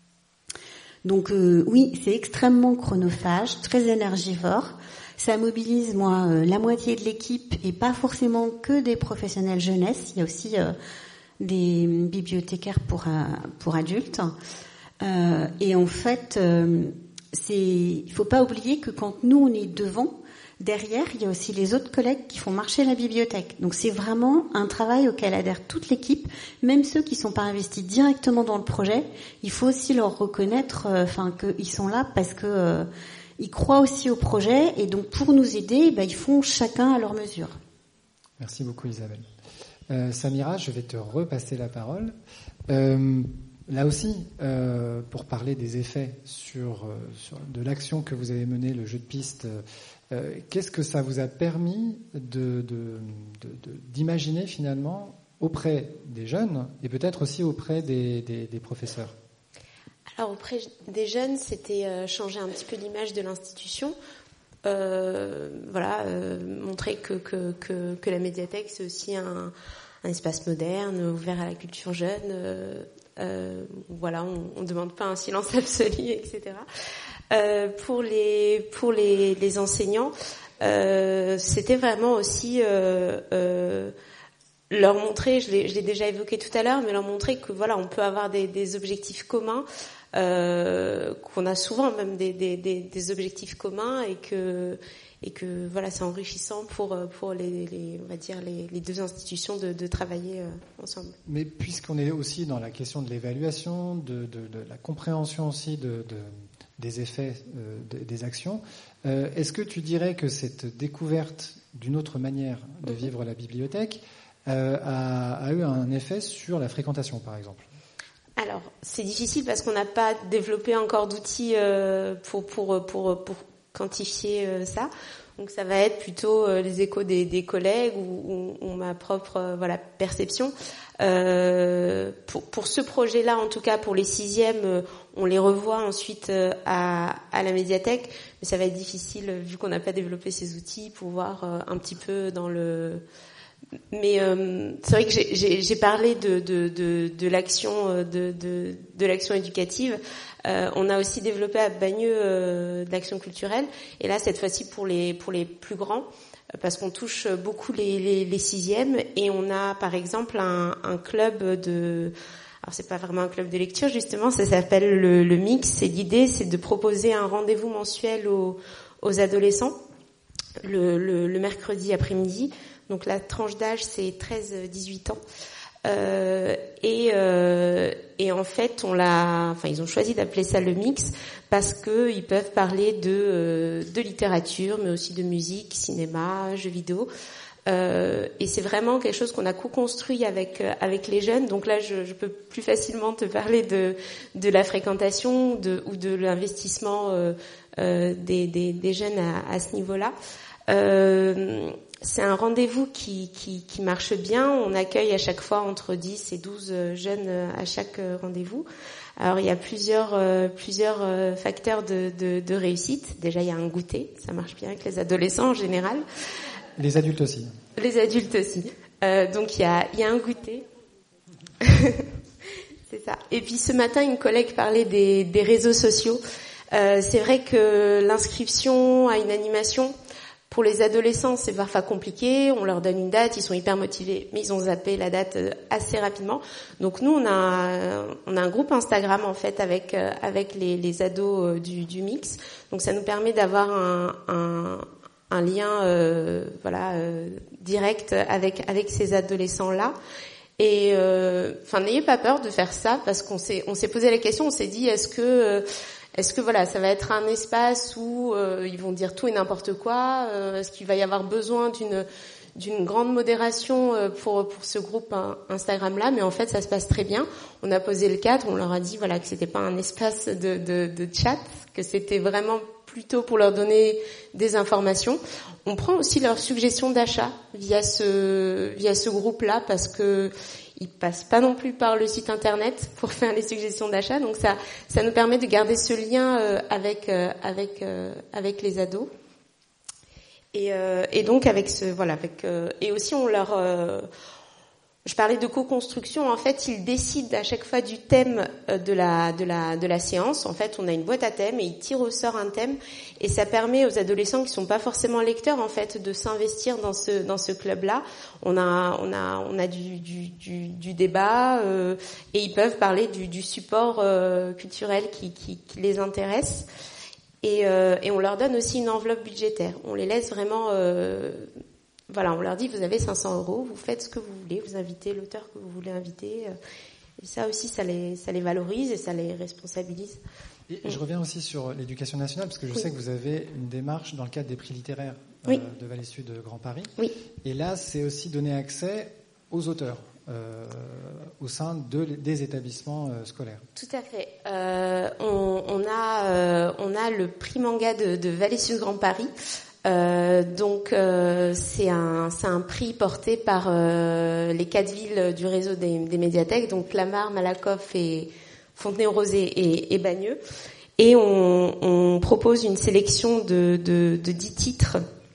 Donc euh, oui, c'est extrêmement chronophage, très énergivore. Ça mobilise, moi, euh, la moitié de l'équipe et pas forcément que des professionnels jeunesse. Il y a aussi euh, des bibliothécaires pour, euh, pour adultes. Euh, et en fait... Euh, C'est, il faut pas oublier que quand nous on est devant, derrière il y a aussi les autres collègues qui font marcher la bibliothèque. Donc c'est vraiment un travail auquel adhère toute l'équipe, même ceux qui sont pas investis directement dans le projet. Il faut aussi leur reconnaître, euh, enfin qu'ils sont là parce que euh, ils croient aussi au projet et donc pour nous aider, ben, ils font chacun à leur mesure. Merci beaucoup Isabelle. Euh, Samira, je vais te repasser la parole. Euh, Là aussi, euh, pour parler des effets sur, euh, sur de l'action que vous avez menée, le jeu de piste, euh, qu'est-ce que ça vous a permis de, de, de, de, d'imaginer finalement auprès des jeunes et peut-être aussi auprès des, des, des professeurs? Alors auprès des jeunes, c'était euh, changer un petit peu l'image de l'institution. Euh, voilà, euh, montrer que, que, que, que la médiathèque c'est aussi un, un espace moderne, ouvert à la culture jeune. Euh, Euh, voilà, on ne demande pas un silence absolu, et cetera. Euh, pour les pour les, les enseignants, euh, c'était vraiment aussi euh, euh, leur montrer, je l'ai, je l'ai déjà évoqué tout à l'heure, mais leur montrer que voilà, on peut avoir des, des objectifs communs, euh, qu'on a souvent même des, des, des, des objectifs communs et que et que voilà, c'est enrichissant pour pour les, les on va dire les, les deux institutions de, de travailler euh, ensemble. Mais puisqu'on est aussi dans la question de l'évaluation, de, de, de la compréhension aussi de, de des effets euh, de, des actions, euh, est-ce que tu dirais que cette découverte d'une autre manière de vivre la bibliothèque euh, a, a eu un effet sur la fréquentation, par exemple? Alors, c'est difficile parce qu'on n'a pas développé encore d'outils euh, pour pour pour pour quantifier euh, ça. Donc ça va être plutôt euh, les échos des, des collègues ou, ou, ou ma propre euh, voilà perception. Euh, pour, pour ce projet-là, en tout cas pour les sixièmes, euh, on les revoit ensuite euh, à, à la médiathèque, mais ça va être difficile vu qu'on n'a pas développé ces outils pour voir euh, un petit peu dans le. Mais euh, c'est vrai que j'ai, j'ai, j'ai parlé de, de, de, de l'action de, de, de l'action éducative. Euh, on a aussi développé à Bagneux euh, de l'action culturelle, et là cette fois-ci pour les pour les plus grands, parce qu'on touche beaucoup les, les, les sixièmes, et on a par exemple un, un club de. Alors c'est pas vraiment un club de lecture justement, ça s'appelle le, le Mix. Et l'idée c'est de proposer un rendez-vous mensuel aux, aux adolescents le, le, le mercredi après-midi. Donc la tranche d'âge c'est treize à dix-huit ans. Euh, et, euh, et en fait, on l'a, enfin, ils ont choisi d'appeler ça le mix parce que ils peuvent parler de, euh, de littérature, mais aussi de musique, cinéma, jeux vidéo. Euh, et c'est vraiment quelque chose qu'on a co-construit avec euh, avec les jeunes. Donc là, je, je peux plus facilement te parler de de la fréquentation de, ou de l'investissement euh, euh, des, des des jeunes à, à ce niveau-là. Euh, c'est un rendez-vous qui, qui qui marche bien. On accueille à chaque fois entre dix et douze jeunes à chaque rendez-vous. Alors il y a plusieurs euh, plusieurs euh, facteurs de, de de réussite. Déjà, il y a un goûter, ça marche bien avec les adolescents en général. Les adultes aussi. Les adultes aussi. Euh, donc il y a, il y a un goûter. C'est ça. Et puis ce matin, une collègue parlait des, des réseaux sociaux. Euh, c'est vrai que l'inscription à une animation, pour les adolescents, c'est parfois compliqué. On leur donne une date, ils sont hyper motivés, mais ils ont zappé la date assez rapidement. Donc nous, on a, on a un groupe Instagram en fait avec avec les, les ados du, du mix. Donc ça nous permet d'avoir un, un un lien euh, voilà euh, direct avec avec ces adolescents là et enfin euh, n'ayez pas peur de faire ça parce qu'on s'est on s'est posé la question, on s'est dit est-ce que euh, est-ce que voilà ça va être un espace où euh, ils vont dire tout et n'importe quoi, euh, est-ce qu'il va y avoir besoin d'une d'une grande modération pour pour ce groupe Instagram là, mais en fait ça se passe très bien. On a posé le cadre, on leur a dit voilà que c'était pas un espace de de, de chat, que c'était vraiment plutôt pour leur donner des informations. On prend aussi leurs suggestions d'achat via ce via ce groupe-là parce que ils passent pas non plus par le site internet pour faire les suggestions d'achat. Donc ça ça nous permet de garder ce lien euh, avec euh, avec euh, avec les ados. Et, euh, et donc avec ce voilà avec euh, et aussi on leur euh, je parlais de co-construction. En fait, ils décident à chaque fois du thème de la de la de la séance. En fait, on a une boîte à thèmes et ils tirent au sort un thème et ça permet aux adolescents qui sont pas forcément lecteurs en fait de s'investir dans ce dans ce club-là. On a on a on a du du du, du débat euh, et ils peuvent parler du du support euh, culturel qui qui qui les intéresse. Et euh, et on leur donne aussi une enveloppe budgétaire. On les laisse vraiment euh, Voilà, on leur dit vous avez cinq cents euros, vous faites ce que vous voulez, vous invitez l'auteur que vous voulez inviter. Et ça aussi, ça les, ça les valorise et ça les responsabilise. Et je reviens aussi sur l'éducation nationale, parce que je oui. sais que vous avez une démarche dans le cadre des prix littéraires euh, oui. de Vallée Sud Grand Paris. Oui. Et là, c'est aussi donner accès aux auteurs euh, au sein de, des établissements euh, scolaires. Tout à fait. Euh, on, on, a, euh, on a le prix manga de, de Vallée Sud Grand Paris. Euh, donc euh, c'est un c'est un prix porté par euh, les quatre villes du réseau des, des médiathèques, donc Clamart, Malakoff et Fontenay-aux-Rosées et, et Bagneux, et on, on propose une sélection de de, de dix titres.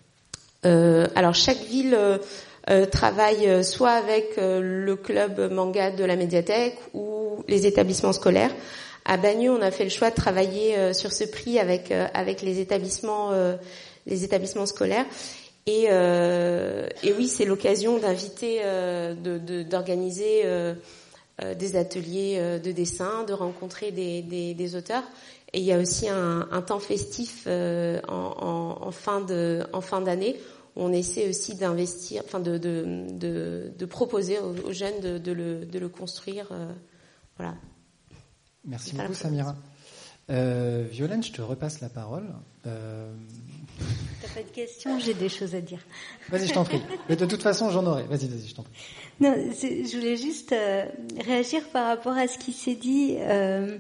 Euh, alors chaque ville euh, travaille soit avec euh, le club manga de la médiathèque ou les établissements scolaires. À Bagneux, on a fait le choix de travailler euh, sur ce prix avec euh, avec les établissements euh, les établissements scolaires. Et, euh, et oui, c'est l'occasion d'inviter, euh, de, de, d'organiser euh, euh, des ateliers euh, de dessin, de rencontrer des, des, des auteurs. Et il y a aussi un, un temps festif euh, en, en, en fin de, en fin d'année. Où on essaie aussi d'investir, enfin de, de, de, de proposer aux, aux jeunes de, de, le, de le construire. Euh, voilà. Merci beaucoup, Samira. Euh, Violaine, je te repasse la parole. Euh... T'as pas de questions, j'ai des choses à dire. Vas-y, je t'en prie. Mais de toute façon, j'en aurai. Vas-y, vas-y, je t'en prie. Non, je voulais juste euh, réagir par rapport à ce qui s'est dit, euh,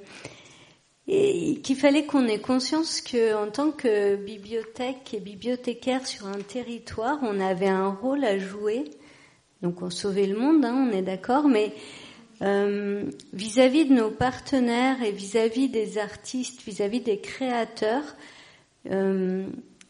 et qu'il fallait qu'on ait conscience que, en tant que bibliothèque et bibliothécaire sur un territoire, on avait un rôle à jouer. Donc, on sauvait le monde, hein, on est d'accord, mais Euh, vis-à-vis de nos partenaires et vis-à-vis des artistes, vis-à-vis des créateurs, euh,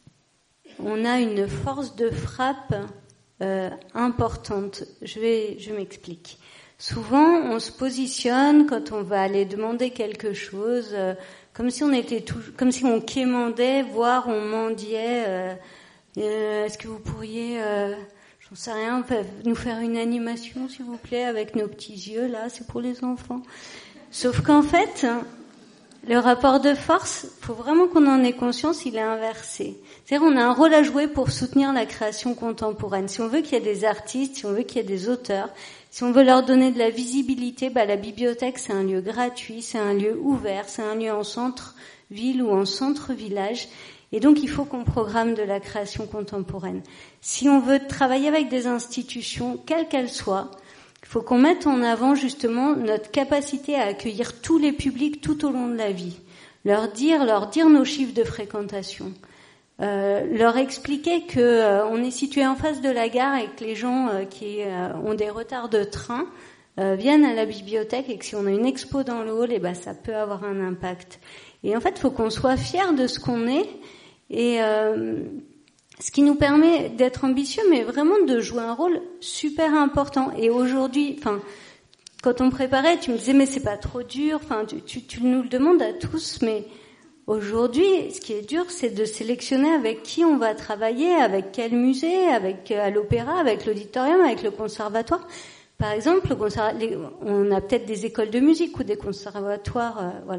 on a une force de frappe euh, importante. Je vais, je m'explique. Souvent, on se positionne quand on va aller demander quelque chose, euh, comme si on était tout, comme si on quémandait, voire on mendiait. Euh, euh, est-ce que vous pourriez euh, J'en sais rien, nous faire une animation, s'il vous plaît, avec nos petits yeux, là, c'est pour les enfants. Sauf qu'en fait, le rapport de force, faut vraiment qu'on en ait conscience, il est inversé. C'est-à-dire, on a un rôle à jouer pour soutenir la création contemporaine. Si on veut qu'il y ait des artistes, si on veut qu'il y ait des auteurs, si on veut leur donner de la visibilité, bah, la bibliothèque, c'est un lieu gratuit, c'est un lieu ouvert, c'est un lieu en centre-ville ou en centre-village. Et donc, il faut qu'on programme de la création contemporaine. Si on veut travailler avec des institutions, quelles qu'elles soient, il faut qu'on mette en avant justement notre capacité à accueillir tous les publics tout au long de la vie. Leur dire, leur dire nos chiffres de fréquentation. Euh, leur expliquer que euh, on est situé en face de la gare et que les gens euh, qui euh, ont des retards de train euh, viennent à la bibliothèque et que si on a une expo dans le hall, et ben ça peut avoir un impact. Et en fait, il faut qu'on soit fiers de ce qu'on est et euh, ce qui nous permet d'être ambitieux, mais vraiment de jouer un rôle super important. Et aujourd'hui, enfin, quand on préparait, tu me disais mais c'est pas trop dur. Enfin, tu, tu, tu nous le demandes à tous, mais aujourd'hui, ce qui est dur, c'est de sélectionner avec qui on va travailler, avec quel musée, avec à l'opéra, avec l'auditorium, avec le conservatoire. Par exemple, le conserva- les, on a peut-être des écoles de musique ou des conservatoires, euh, voilà.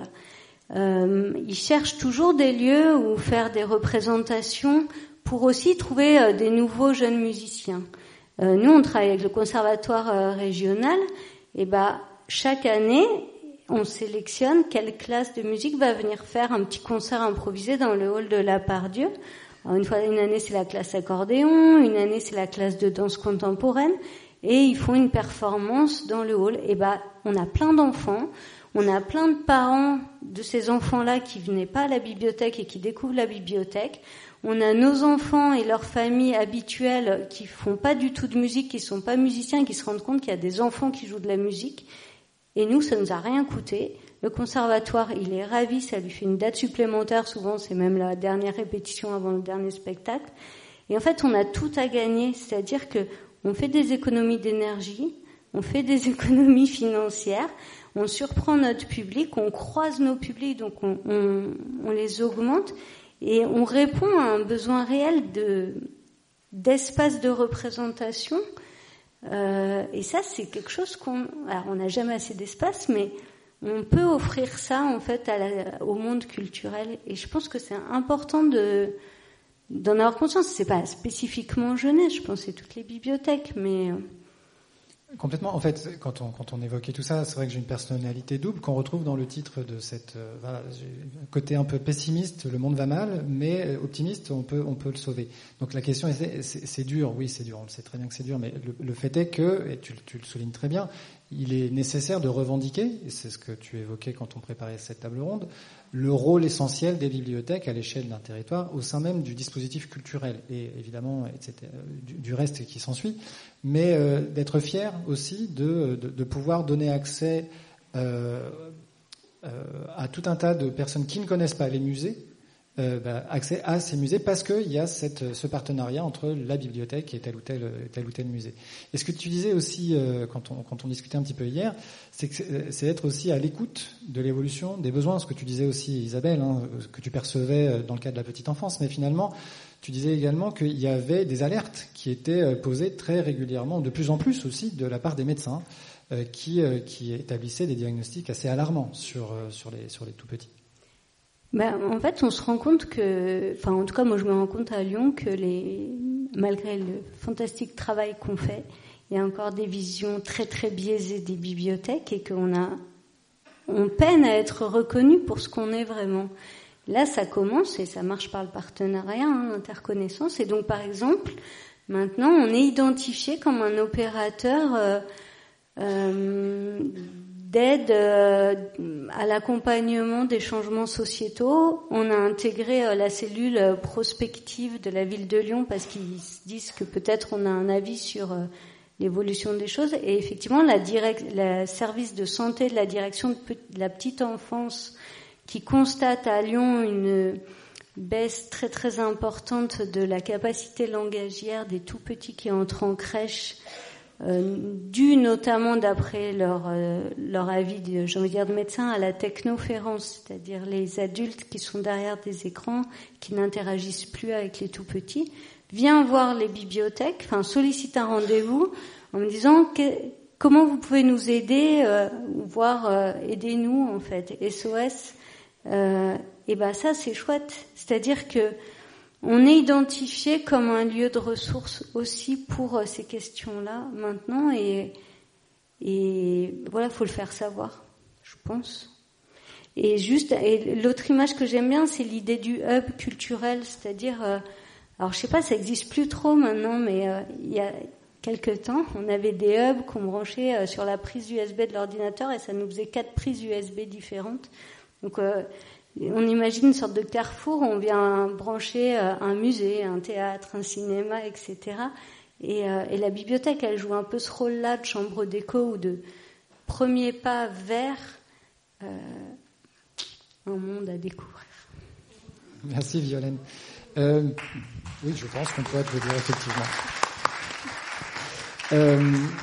Euh, ils cherchent toujours des lieux où faire des représentations pour aussi trouver euh, des nouveaux jeunes musiciens. Euh, nous, on travaille avec le conservatoire euh, régional, et ben chaque année, on sélectionne quelle classe de musique va venir faire un petit concert improvisé dans le hall de la Pardieu. Alors, une fois, une année c'est la classe accordéon, une année c'est la classe de danse contemporaine, et ils font une performance dans le hall. Et ben, on a plein d'enfants. On a plein de parents de ces enfants-là qui venaient pas à la bibliothèque et qui découvrent la bibliothèque. On a nos enfants et leurs familles habituelles qui font pas du tout de musique, qui sont pas musiciens et qui se rendent compte qu'il y a des enfants qui jouent de la musique. Et nous, ça nous a rien coûté. Le conservatoire, il est ravi, ça lui fait une date supplémentaire. Souvent, c'est même la dernière répétition avant le dernier spectacle. Et en fait, on a tout à gagner. C'est-à-dire que on fait des économies d'énergie, on fait des économies financières, on surprend notre public, on croise nos publics, donc on, on, on les augmente et on répond à un besoin réel de d'espace de représentation. Euh, et ça, c'est quelque chose qu'on... Alors, on n'a jamais assez d'espace, mais on peut offrir ça, en fait, à la, au monde culturel. Et je pense que c'est important de d'en avoir conscience. C'est pas spécifiquement jeunesse, je pense que c'est toutes les bibliothèques, mais... Complètement. En fait, quand on, quand on évoquait tout ça, c'est vrai que j'ai une personnalité double qu'on retrouve dans le titre de cette, euh, voilà, j'ai un côté un peu pessimiste, le monde va mal, mais optimiste, on peut, on peut le sauver. Donc la question est, c'est, c'est dur, oui, c'est dur, on le sait très bien que c'est dur, mais le, le fait est que, et tu, tu le soulignes très bien, il est nécessaire de revendiquer, et c'est ce que tu évoquais quand on préparait cette table ronde, le rôle essentiel des bibliothèques à l'échelle d'un territoire au sein même du dispositif culturel et évidemment et cetera, du, du reste qui s'ensuit, mais euh, d'être fier aussi de, de, de pouvoir donner accès euh, euh, à tout un tas de personnes qui ne connaissent pas les musées, euh, bah, accès à ces musées parce qu'il y a cette, ce partenariat entre la bibliothèque et tel ou tel, tel ou tel musée. Et ce que tu disais aussi euh, quand, on, quand on discutait un petit peu hier, c'est que c'est, c'est être aussi à l'écoute de l'évolution des besoins. Ce que tu disais aussi, Isabelle, hein, que tu percevais dans le cas de la petite enfance, mais finalement, tu disais également qu'il y avait des alertes qui étaient posées très régulièrement, de plus en plus aussi, de la part des médecins, euh, qui, euh, qui établissaient des diagnostics assez alarmants sur, euh, sur les, sur les tout-petits. Ben, en fait, on se rend compte que, enfin, en tout cas, moi, je me rends compte à Lyon que les, malgré le fantastique travail qu'on fait, il y a encore des visions très, très biaisées des bibliothèques et qu'on a, on peine à être reconnu pour ce qu'on est vraiment. Là, ça commence et ça marche par le partenariat, hein, l'interconnaissance. Et donc, par exemple, maintenant, on est identifié comme un opérateur euh, euh, d'aide euh, à l'accompagnement des changements sociétaux. On a intégré euh, la cellule prospective de la ville de Lyon parce qu'ils se disent que peut-être on a un avis sur euh, l'évolution des choses. Et effectivement, la direct, le service de santé de la direction de, de la petite enfance qui constate à Lyon une baisse très très importante de la capacité langagière des tout petits qui entrent en crèche, euh, due notamment d'après leur euh, leur avis, de, j'ai envie de dire de médecin, à la technoférence, c'est-à-dire les adultes qui sont derrière des écrans, qui n'interagissent plus avec les tout petits, vient voir les bibliothèques, enfin sollicite un rendez-vous en me disant que, comment vous pouvez nous aider, euh, voire euh, aidez-nous en fait, S O S. Euh, et ben ça c'est chouette, c'est-à-dire que on est identifié comme un lieu de ressources aussi pour euh, ces questions-là maintenant et et voilà, faut le faire savoir, je pense. Et juste, et l'autre image que j'aime bien, c'est l'idée du hub culturel, c'est-à-dire, euh, alors je sais pas, ça existe plus trop maintenant, mais euh, il y a quelque temps, on avait des hubs qu'on branchait euh, sur la prise U S B de l'ordinateur et ça nous faisait quatre prises U S B différentes. Donc, euh, on imagine une sorte de carrefour, on vient brancher euh, un musée, un théâtre, un cinéma, et cetera. Et, euh, et la bibliothèque, elle joue un peu ce rôle-là de chambre d'écho ou de premier pas vers euh, un monde à découvrir. Merci Violaine. Euh, oui, je pense qu'on peut applaudir effectivement. Euh,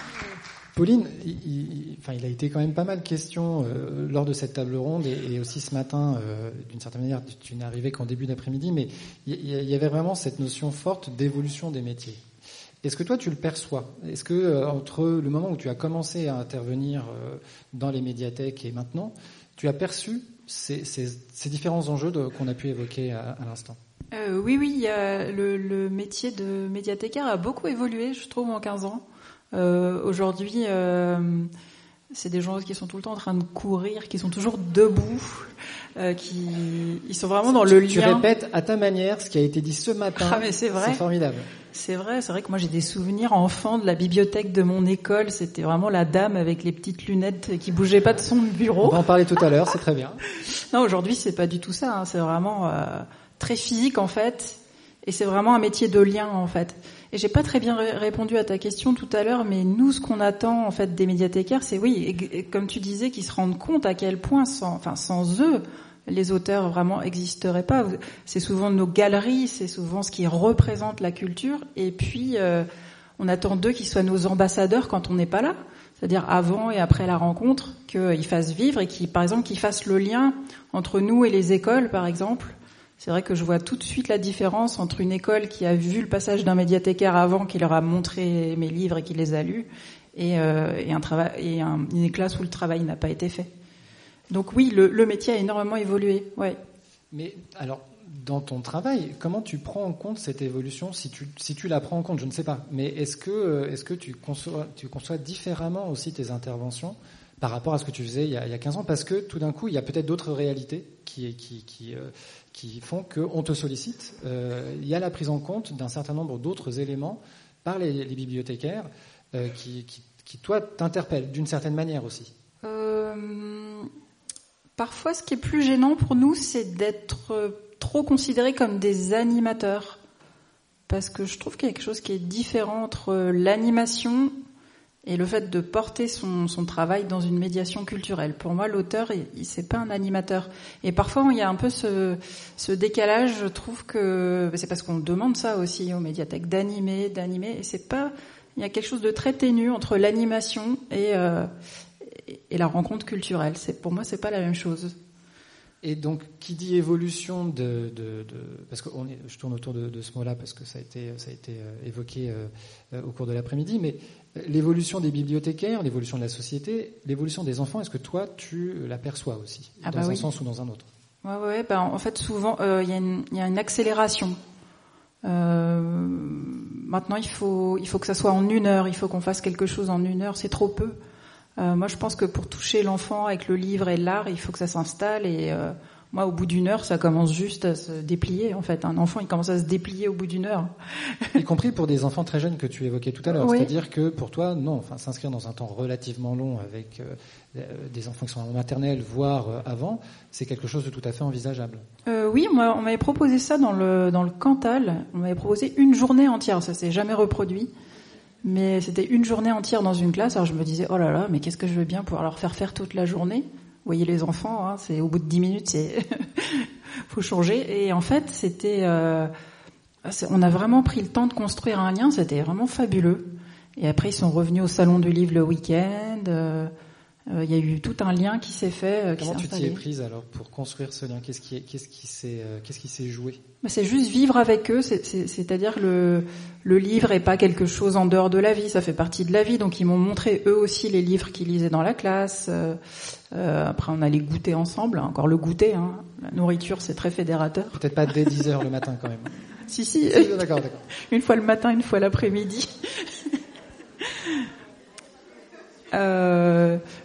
Pauline, il, il, enfin, il a été quand même pas mal question euh, lors de cette table ronde et, et aussi ce matin, euh, d'une certaine manière, tu n'es arrivé qu'en début d'après-midi, mais il, il y avait vraiment cette notion forte d'évolution des métiers. Est-ce que toi tu le perçois ? Est-ce que euh, entre le moment où tu as commencé à intervenir euh, dans les médiathèques et maintenant, tu as perçu ces, ces, ces différents enjeux de, qu'on a pu évoquer à, à l'instant ? euh, Oui, oui, il y a le, le métier de médiathécaire a beaucoup évolué, je trouve, en quinze ans. Euh, aujourd'hui, euh, c'est des gens qui sont tout le temps en train de courir, qui sont toujours debout, euh, qui ils sont vraiment dans tu, le lien. Tu répètes à ta manière ce qui a été dit ce matin. Ah mais c'est vrai. C'est formidable. C'est vrai, c'est vrai que moi j'ai des souvenirs enfants de la bibliothèque de mon école. C'était vraiment la dame avec les petites lunettes qui bougeait pas de son bureau. On va en parler tout à l'heure, c'est très bien. Non, aujourd'hui c'est pas du tout ça. Hein. C'est vraiment euh, très physique en fait, et c'est vraiment un métier de lien en fait. Et j'ai pas très bien ré- répondu à ta question tout à l'heure, mais nous, ce qu'on attend en fait des médiathécaires, c'est oui, et, et comme tu disais, qu'ils se rendent compte à quel point, sans, enfin sans eux, les auteurs vraiment existeraient pas. C'est souvent nos galeries, c'est souvent ce qui représente la culture, et puis euh, on attend d'eux qu'ils soient nos ambassadeurs quand on n'est pas là, c'est-à-dire avant et après la rencontre, qu'ils fassent vivre et qu'ils, par exemple, qu'ils fassent le lien entre nous et les écoles, par exemple. C'est vrai que je vois tout de suite la différence entre une école qui a vu le passage d'un médiathécaire avant, qui leur a montré mes livres et qui les a lus, et, euh, et, un travail, et un, une classe où le travail n'a pas été fait. Donc oui, le, le métier a énormément évolué. Ouais. Mais alors, dans ton travail, comment tu prends en compte cette évolution, si tu, si tu la prends en compte, je ne sais pas. Mais est-ce que, est-ce que tu conçois, tu conçois différemment aussi tes interventions par rapport à ce que tu faisais il y a, il y a quinze ans, parce que tout d'un coup, il y a peut-être d'autres réalités qui, qui, qui, euh, qui font qu'on te sollicite. Euh, il y a la prise en compte d'un certain nombre d'autres éléments par les, les bibliothécaires euh, qui, qui, qui, toi, t'interpellent d'une certaine manière aussi. Euh, parfois, ce qui est plus gênant pour nous, c'est d'être trop considérés comme des animateurs. Parce que je trouve qu'il y a quelque chose qui est différent entre l'animation et le fait de porter son, son travail dans une médiation culturelle. Pour moi, l'auteur, il, il, c'est pas un animateur. Et parfois, il y a un peu ce, ce décalage. Je trouve que c'est parce qu'on demande ça aussi aux médiathèques, d'animer, d'animer. Et c'est pas, il y a quelque chose de très ténu entre l'animation et, euh, et la rencontre culturelle. C'est, pour moi, c'est pas la même chose. Et donc, qui dit évolution de, de, de parce que on est, je tourne autour de, de ce mot-là parce que ça a été, ça a été évoqué euh, au cours de l'après-midi, mais l'évolution des bibliothécaires, l'évolution de la société, l'évolution des enfants, est-ce que toi, tu l'aperçois aussi, ah dans bah un oui. sens ou dans un autre? Ouais, ouais. Ben en fait, souvent, il euh, y a une, il y a une accélération. Euh, maintenant, il faut, il faut que ça soit en une heure. Il faut qu'on fasse quelque chose en une heure. C'est trop peu. Euh, moi, je pense que pour toucher l'enfant avec le livre et l'art, il faut que ça s'installe. Et euh, moi, au bout d'une heure, ça commence juste à se déplier. En fait, un enfant, il commence à se déplier au bout d'une heure. Y compris pour des enfants très jeunes que tu évoquais tout à l'heure. Oui. C'est-à-dire que pour toi, non, enfin, s'inscrire dans un temps relativement long avec euh, des enfants qui sont en maternelle, voire euh, avant, c'est quelque chose de tout à fait envisageable. Euh, oui, on, m'a, on m'avait proposé ça dans le dans le Cantal. On m'avait proposé une journée entière. Ça s'est jamais reproduit. Mais c'était une journée entière dans une classe. Alors je me disais, oh là là, mais qu'est-ce que je veux bien pouvoir leur faire faire toute la journée. Vous voyez les enfants, hein, c'est au bout de dix minutes, c'est faut changer. Et en fait, c'était, euh, c'est, on a vraiment pris le temps de construire un lien. C'était vraiment fabuleux. Et après, ils sont revenus au salon du livre le week-end. Euh, euh, il y a eu tout un lien qui s'est fait. Euh, qui Comment s'est tu installé. t'y es prise alors pour construire ce lien? Qu'est-ce qui, est, qu'est-ce qui s'est, euh, qu'est-ce qui s'est joué? Bah, c'est juste vivre avec eux. C'est, c'est, c'est-à-dire le le livre est pas quelque chose en dehors de la vie. Ça fait partie de la vie. Donc ils m'ont montré eux aussi les livres qu'ils lisaient dans la classe. Euh, euh, après on allait goûter ensemble. Encore le goûter. Hein. La nourriture c'est très fédérateur. Peut-être pas dès dix heures le matin quand même. si si. si d'accord, d'accord. Une fois le matin, une fois l'après-midi. euh,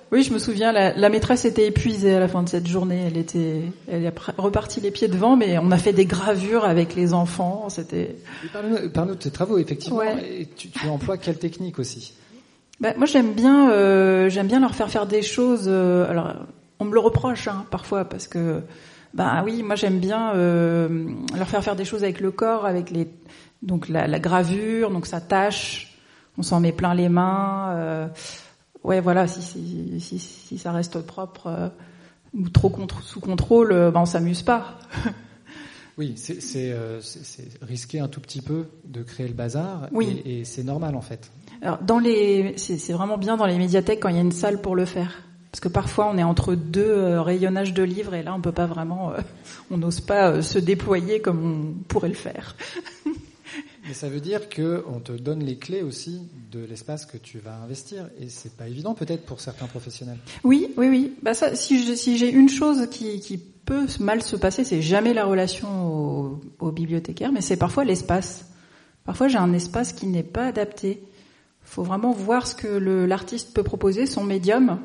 Oui, je me souviens, la, la maîtresse était épuisée à la fin de cette journée. Elle était, elle est repartie les pieds devant, mais on a fait des gravures avec les enfants. C'était. Parle-nous, parle-nous de tes travaux, effectivement. Ouais. Et tu, tu emploies quelle technique aussi? Ben, moi, j'aime bien, euh, j'aime bien leur faire faire des choses. Euh, alors, on me le reproche hein, parfois parce que, ben oui, moi j'aime bien euh, leur faire faire des choses avec le corps, avec les, donc la, la gravure, donc ça tâche, on s'en met plein les mains. Euh, ouais, voilà, si, si, si, si ça reste propre euh, ou trop contre, sous contrôle, euh, ben on s'amuse pas. Oui, c'est, c'est, euh, c'est, c'est risquer un tout petit peu de créer le bazar, oui. et, et c'est normal en fait. Alors dans les, c'est, c'est vraiment bien dans les médiathèques quand il y a une salle pour le faire, parce que parfois on est entre deux euh, rayonnages de livres et là on peut pas vraiment, euh, on n'ose pas euh, se déployer comme on pourrait le faire. Mais ça veut dire que on te donne les clés aussi de l'espace que tu vas investir, et c'est pas évident peut-être pour certains professionnels. Oui, oui, oui. Bah ça, si, je, si j'ai une chose qui, qui peut mal se passer, c'est jamais la relation au, au bibliothécaire, mais c'est parfois l'espace. Parfois j'ai un espace qui n'est pas adapté. Faut vraiment voir ce que le, l'artiste peut proposer, son médium,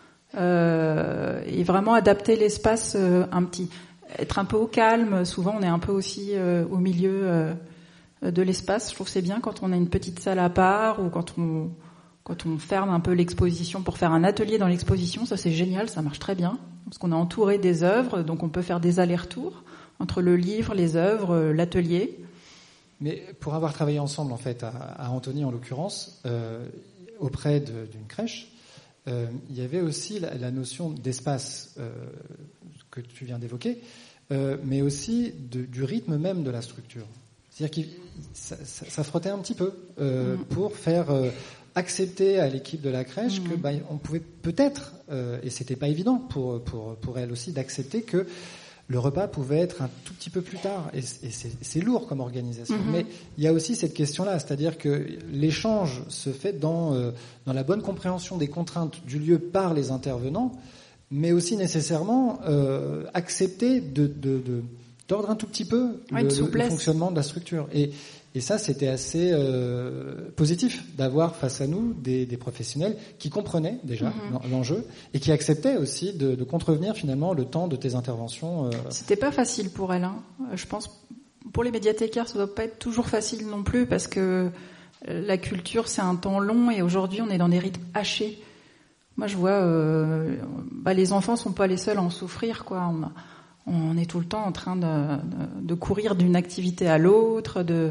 euh, et vraiment adapter l'espace euh, un petit, être un peu au calme. Souvent, on est un peu aussi euh, au milieu euh, de l'espace. Je trouve que c'est bien quand on a une petite salle à part ou quand on quand on ferme un peu l'exposition pour faire un atelier dans l'exposition. Ça, c'est génial, ça marche très bien parce qu'on est entouré des œuvres, donc on peut faire des allers-retours entre le livre, les œuvres, l'atelier. Mais pour avoir travaillé ensemble, en fait, à, à Antony en l'occurrence, euh, auprès de, d'une crèche, euh, il y avait aussi la, la notion d'espace euh, que tu viens d'évoquer, euh, mais aussi de, du rythme même de la structure. C'est-à-dire que ça, ça, ça frottait un petit peu euh, mmh. pour faire euh, accepter à l'équipe de la crèche mmh. que bah, on pouvait peut-être, euh, et c'était pas évident pour pour pour elle aussi d'accepter que le repas pouvait être un tout petit peu plus tard, et c'est, c'est lourd comme organisation. Mm-hmm. Mais il y a aussi cette question-là, c'est-à-dire que l'échange se fait dans, euh, dans la bonne compréhension des contraintes du lieu par les intervenants, mais aussi nécessairement euh, accepter de, de, de, d'ordre un tout petit peu ouais, le, le fonctionnement de la structure. Et, et ça, c'était assez euh, positif d'avoir face à nous des, des professionnels qui comprenaient déjà mm-hmm. l'enjeu et qui acceptaient aussi de, de contrevenir finalement le temps de tes interventions. Euh... C'était pas facile pour elle. Hein. Je pense pour les médiathécaires, ça doit pas être toujours facile non plus parce que la culture c'est un temps long et aujourd'hui on est dans des rythmes hachés. Moi, je vois, euh, bah, les enfants sont pas les seuls à en souffrir, quoi. On, on est tout le temps en train de, de, de courir d'une activité à l'autre, de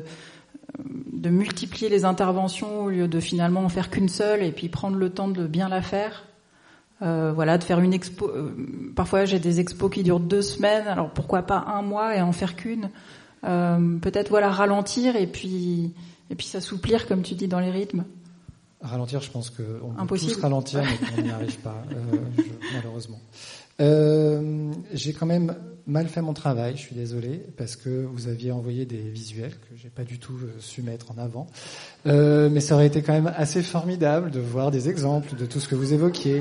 de multiplier les interventions au lieu de finalement en faire qu'une seule et puis prendre le temps de bien la faire. Euh, voilà, de faire une expo. Euh, parfois, j'ai des expos qui durent deux semaines. Alors pourquoi pas un mois et en faire qu'une. Euh, peut-être voilà ralentir et puis et puis s'assouplir comme tu dis dans les rythmes. Ralentir, je pense que on Impossible. peut tous ralentir, mais qu'on n'y arrive pas, euh, je, malheureusement. Euh, j'ai quand même mal fait mon travail, je suis désolé, parce que vous aviez envoyé des visuels que j'ai pas du tout su mettre en avant. Euh, mais ça aurait été quand même assez formidable de voir des exemples de tout ce que vous évoquiez.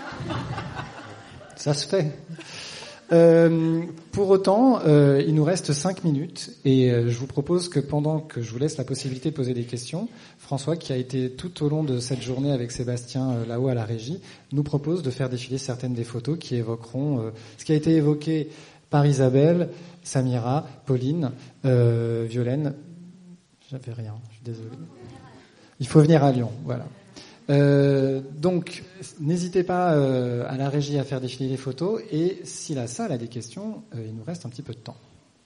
Ça se fait. Euh, pour autant, euh, il nous reste cinq minutes et euh, je vous propose que pendant que je vous laisse la possibilité de poser des questions, François, qui a été tout au long de cette journée avec Sébastien euh, là-haut à la régie, nous propose de faire défiler certaines des photos qui évoqueront euh, ce qui a été évoqué par Isabelle, Samira, Pauline, euh, Violaine. J'avais rien, je suis désolé. Il faut venir à Lyon, voilà. Euh, donc, n'hésitez pas euh, à la régie à faire défiler les photos et si la salle a des questions, euh, il nous reste un petit peu de temps.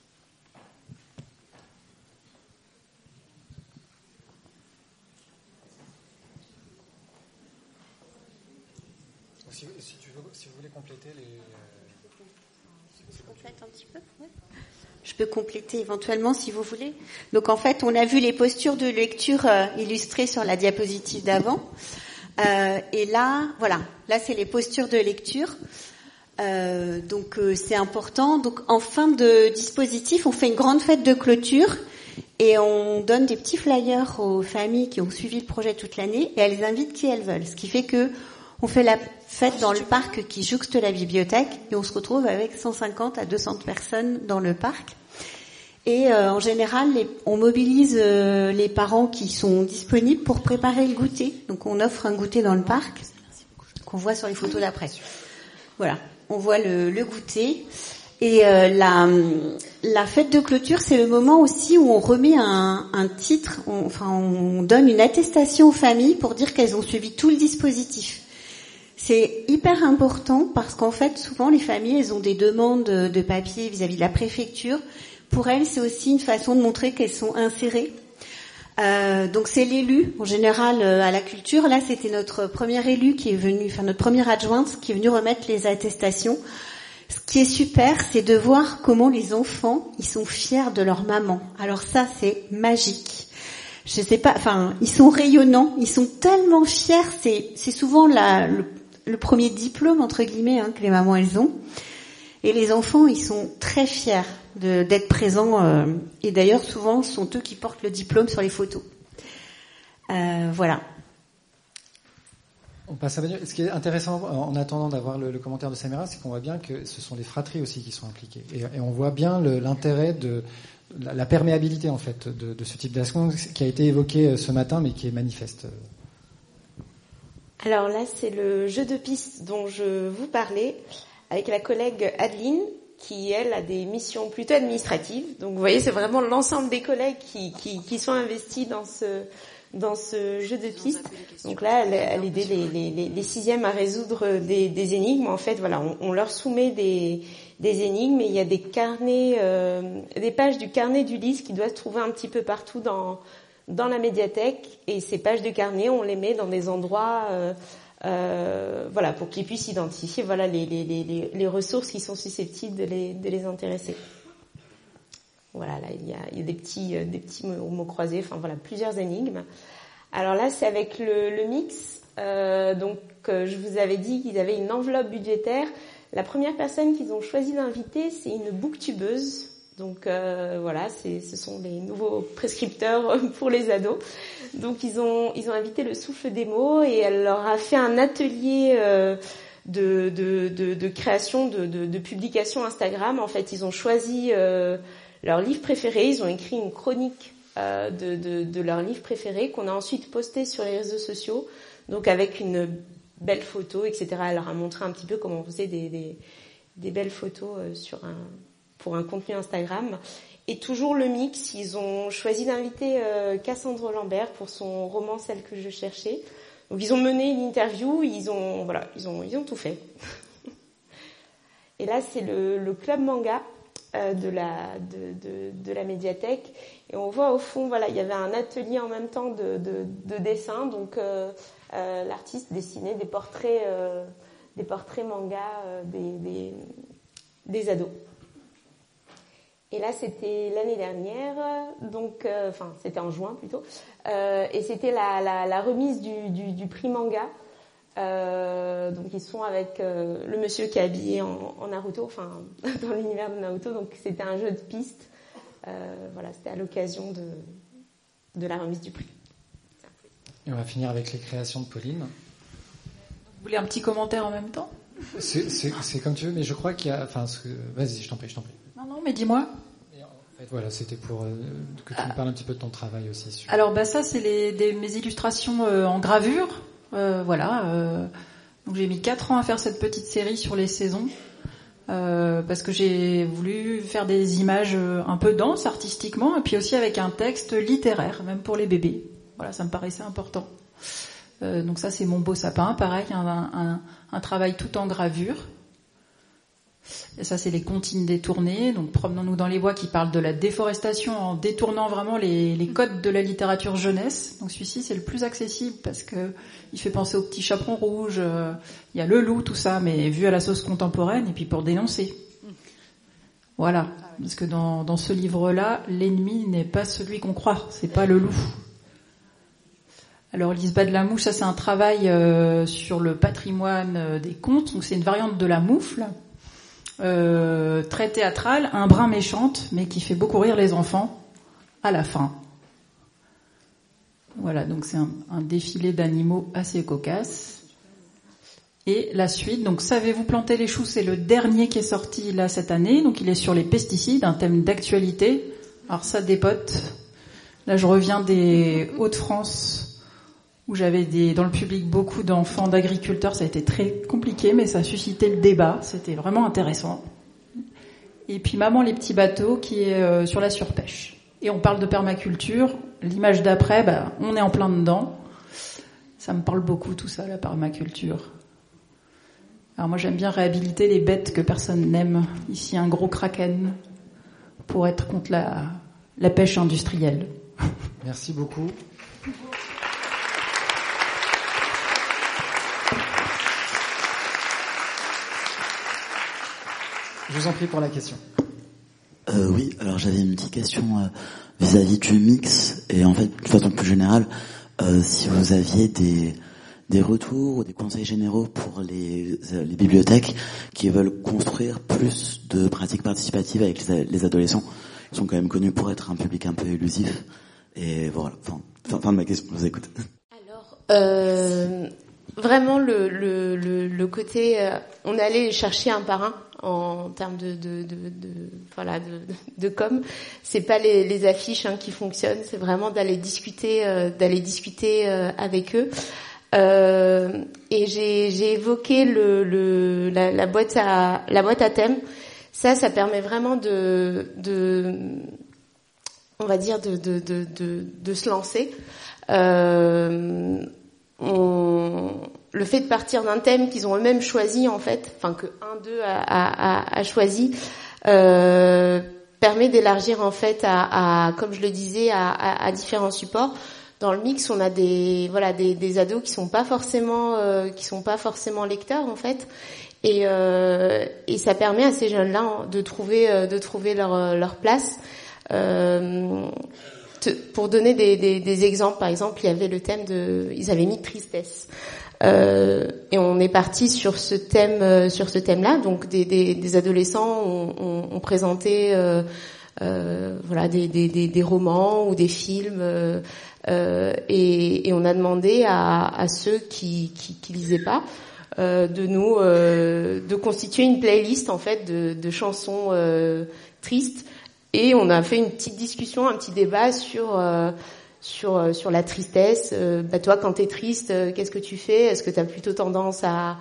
Si, si, tu veux, si vous voulez compléter les... Je complète un petit peu, ouais. Je peux compléter éventuellement si vous voulez. Donc en fait, on a vu les postures de lecture euh, illustrées sur la diapositive d'avant. Euh, et là, voilà, là c'est les postures de lecture. Euh, donc euh, c'est important. Donc en fin de dispositif, on fait une grande fête de clôture et on donne des petits flyers aux familles qui ont suivi le projet toute l'année et elles invitent qui elles veulent. Ce qui fait que on fait la fête dans le parc qui jouxte la bibliothèque et on se retrouve avec cent cinquante à deux cents personnes dans le parc. Et euh, en général, les, on mobilise euh, les parents qui sont disponibles pour préparer le goûter. Donc on offre un goûter dans le parc. qu'on voit sur les photos d'après. Voilà, on voit le, le goûter. Et euh, la, la fête de clôture, c'est le moment aussi où on remet un, un titre, on, enfin on donne une attestation aux familles pour dire qu'elles ont suivi tout le dispositif. C'est hyper important parce qu'en fait, souvent les familles, elles ont des demandes de papier vis-à-vis de la préfecture. Pour elles, c'est aussi une façon de montrer qu'elles sont insérées. Euh, donc c'est l'élu, en général euh, à la culture. Là, c'était notre première élue qui est venue, enfin notre première adjointe qui est venue remettre les attestations. Ce qui est super, c'est de voir comment les enfants, ils sont fiers de leur maman. Alors ça, c'est magique. Je sais pas, enfin, ils sont rayonnants, ils sont tellement fiers. C'est, c'est souvent la, le, le premier diplôme entre guillemets hein, que les mamans elles ont. Et les enfants, ils sont très fiers de, d'être présents. Euh, et d'ailleurs, souvent, ce sont eux qui portent le diplôme sur les photos. Euh, voilà. On passe à Manu. Ce qui est intéressant en attendant d'avoir le, le commentaire de Samira, c'est qu'on voit bien que ce sont des fratries aussi qui sont impliquées. Et, et on voit bien le, l'intérêt de la, la perméabilité en fait de, de ce type d'action qui a été évoqué ce matin, mais qui est manifeste. Alors là, c'est le jeu de piste dont je vous parlais avec la collègue Adeline, qui elle a des missions plutôt administratives. Donc vous voyez, c'est vraiment l'ensemble des collègues qui, qui, qui sont investis dans ce dans ce jeu de piste. Donc là, elle, elle aidait les, les, les sixièmes à résoudre des, des énigmes. En fait, voilà, on, on leur soumet des, des énigmes et il y a des carnets, euh, des pages du carnet d'Ulysse qui doivent se trouver un petit peu partout dans dans la médiathèque. Et ces pages de carnet, on les met dans des endroits, euh, euh, voilà, pour qu'ils puissent identifier, voilà, les, les, les, les ressources qui sont susceptibles de les, de les intéresser. Voilà, là, il y a, il y a des petits, des petits mots, mots croisés, enfin voilà, plusieurs énigmes. Alors là, c'est avec le, le mix. Euh, donc, euh, je vous avais dit qu'ils avaient une enveloppe budgétaire. La première personne qu'ils ont choisi d'inviter, c'est une booktubeuse. Donc euh, voilà, c'est, ce sont les nouveaux prescripteurs pour les ados. Donc ils ont, ils ont invité le Souffle des mots et elle leur a fait un atelier euh, de, de, de, de création, de, de, de publication Instagram. En fait, ils ont choisi euh, leur livre préféré, ils ont écrit une chronique euh, de, de, de leur livre préféré qu'on a ensuite posté sur les réseaux sociaux, donc avec une belle photo, et cetera. Elle leur a montré un petit peu comment on faisait des, des, des belles photos euh, sur un, pour un contenu Instagram. Et toujours le mix, ils ont choisi d'inviter euh, Cassandre Lambert pour son roman Celle que je cherchais. Donc ils ont mené une interview, ils ont voilà, ils ont ils ont tout fait. Et là c'est le, le club manga de la de, de de la médiathèque et on voit au fond voilà il y avait un atelier en même temps de de, de dessin donc euh, euh, l'artiste dessinait des portraits euh, des portraits manga euh, des, des des ados. Et là c'était l'année dernière donc euh, enfin c'était en juin plutôt euh, et c'était la la la remise du du, du prix manga. Euh, donc ils sont avec euh, le monsieur qui est habillé en, en Naruto, enfin dans l'univers de Naruto. Donc c'était un jeu de piste. Euh, voilà, c'était à l'occasion de de la remise du prix. Et on va finir avec les créations de Pauline. Vous voulez un petit commentaire en même temps ? C'est, c'est, c'est comme tu veux, mais je crois qu'il y a. Enfin, ce que... vas-y, je t'en prie, je t'en prie. Non, non, mais dis-moi. En fait, voilà, c'était pour euh, que tu ah. me parles un petit peu de ton travail aussi. Sur... Alors, bah ça, c'est les des, mes illustrations euh, en gravure. Euh, voilà, euh, donc j'ai mis quatre ans à faire cette petite série sur les saisons euh, parce que j'ai voulu faire des images un peu denses artistiquement et puis aussi avec un texte littéraire, même pour les bébés. Voilà, ça me paraissait important. Euh, donc ça c'est mon beau sapin, pareil, un, un, un travail tout en gravure. Et ça c'est les comptines détournées, donc promenons-nous dans les bois qui parlent de la déforestation en détournant vraiment les, les codes de la littérature jeunesse. Donc celui-ci c'est le plus accessible parce que il fait penser au petit chaperon rouge, euh, il y a le loup, tout ça, mais vu à la sauce contemporaine et puis pour dénoncer. Voilà, parce que dans, dans ce livre-là, l'ennemi n'est pas celui qu'on croit, c'est pas le loup. Alors Lisbeth de la Mouche, ça c'est un travail euh, sur le patrimoine euh, des contes, donc c'est une variante de la moufle. Euh, très théâtrale, un brin méchante, mais qui fait beaucoup rire les enfants à la fin. Voilà, donc c'est un, un défilé d'animaux assez cocasse. Et la suite, donc Savez-vous planter les choux, c'est le dernier qui est sorti là cette année, donc il est sur les pesticides, un thème d'actualité. Alors ça dépote. Là je reviens des Hauts-de-France où j'avais des, dans le public beaucoup d'enfants d'agriculteurs. Ça a été très compliqué, mais ça a suscité le débat. C'était vraiment intéressant. Et puis Maman les petits bateaux, qui est euh, sur la surpêche. Et on parle de permaculture. L'image d'après, bah, on est en plein dedans. Ça me parle beaucoup tout ça, la permaculture. Alors moi j'aime bien réhabiliter les bêtes que personne n'aime. Ici un gros kraken pour être contre la, la pêche industrielle. Merci beaucoup. Je vous en prie pour la question. Euh, oui, alors j'avais une petite question euh, vis-à-vis du mix et en fait de façon plus générale, euh, si vous aviez des des retours ou des conseils généraux pour les les bibliothèques qui veulent construire plus de pratiques participatives avec les, les adolescents, qui sont quand même connus pour être un public un peu élusif. Et voilà, fin, fin, fin de ma question, je vous écoute. Alors, euh, vraiment le le le, le côté, euh, on allait chercher un par un en termes de de de, de voilà de, de com. C'est pas les, les affiches hein, qui fonctionnent, c'est vraiment d'aller discuter euh, d'aller discuter euh, avec eux. Euh, et j'ai j'ai évoqué le le la, la boîte à la boîte à thème. Ça, ça permet vraiment de de on va dire de de de de, de se lancer. Euh, on, le fait de partir d'un thème qu'ils ont eux-mêmes choisi en fait, enfin que un d'eux a, a, a choisi, euh, permet d'élargir en fait à, à comme je le disais à, à, à différents supports. Dans le mix, on a des voilà des, des ados qui sont pas forcément euh, qui sont pas forcément lecteurs en fait, et euh, et ça permet à ces jeunes-là de trouver euh, de trouver leur leur place. Euh, te, pour donner des, des, des exemples, par exemple, il y avait le thème de, ils avaient mis tristesse, euh, et on est parti sur ce thème, euh, sur ce thème-là. Donc des, des, des adolescents ont, ont, ont présenté, euh, euh, voilà, des, des, des, des romans ou des films, euh, euh, et, et on a demandé à, à ceux qui, qui, qui lisaient pas. Euh, de nous, euh, de constituer une playlist en fait de, de chansons euh, tristes. Et on a fait une petite discussion, un petit débat sur euh, sur euh, sur la tristesse. Euh, bah toi, quand t'es triste, euh, qu'est-ce que tu fais ? Est-ce que t'as plutôt tendance à,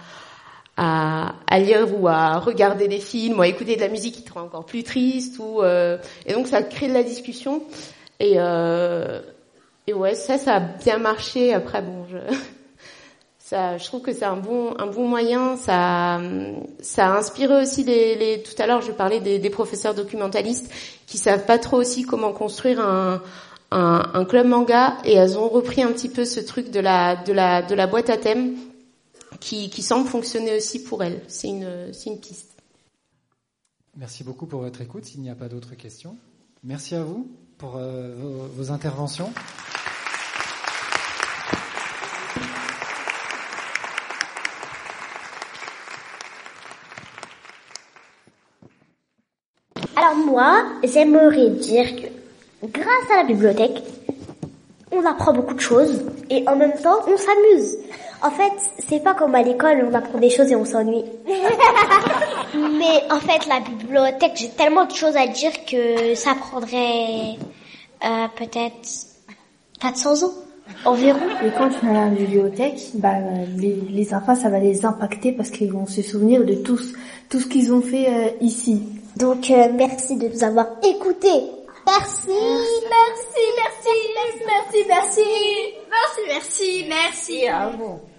à à lire ou à regarder des films ou à écouter de la musique qui te rend encore plus triste ou euh... Et donc ça crée de la discussion. Et euh... et ouais, ça, ça a bien marché. Après, bon, je ça, je trouve que c'est un bon un bon moyen. Ça ça a inspiré aussi les, les tout à l'heure je parlais des, des professeurs documentalistes qui savent pas trop aussi comment construire un, un un club manga, et elles ont repris un petit peu ce truc de la de la de la boîte à thème qui qui semble fonctionner aussi pour elles. C'est une c'est une piste. Merci beaucoup pour votre écoute. S'il n'y a pas d'autres questions, merci à vous pour euh, vos, vos interventions. Alors moi, j'aimerais dire que grâce à la bibliothèque, on apprend beaucoup de choses et en même temps, on s'amuse. En fait, c'est pas comme à l'école, on apprend des choses et on s'ennuie. Mais en fait, la bibliothèque, j'ai tellement de choses à dire que ça prendrait euh, peut-être quatre cents ans environ. Et quand tu vas à la bibliothèque, bah, les, les enfants, ça va les impacter parce qu'ils vont se souvenir de tout, tout ce qu'ils ont fait euh, ici. Donc, euh, merci de nous avoir écoutés. Merci, merci, merci, merci, merci, merci, merci, merci, merci, merci, merci. Ah bon.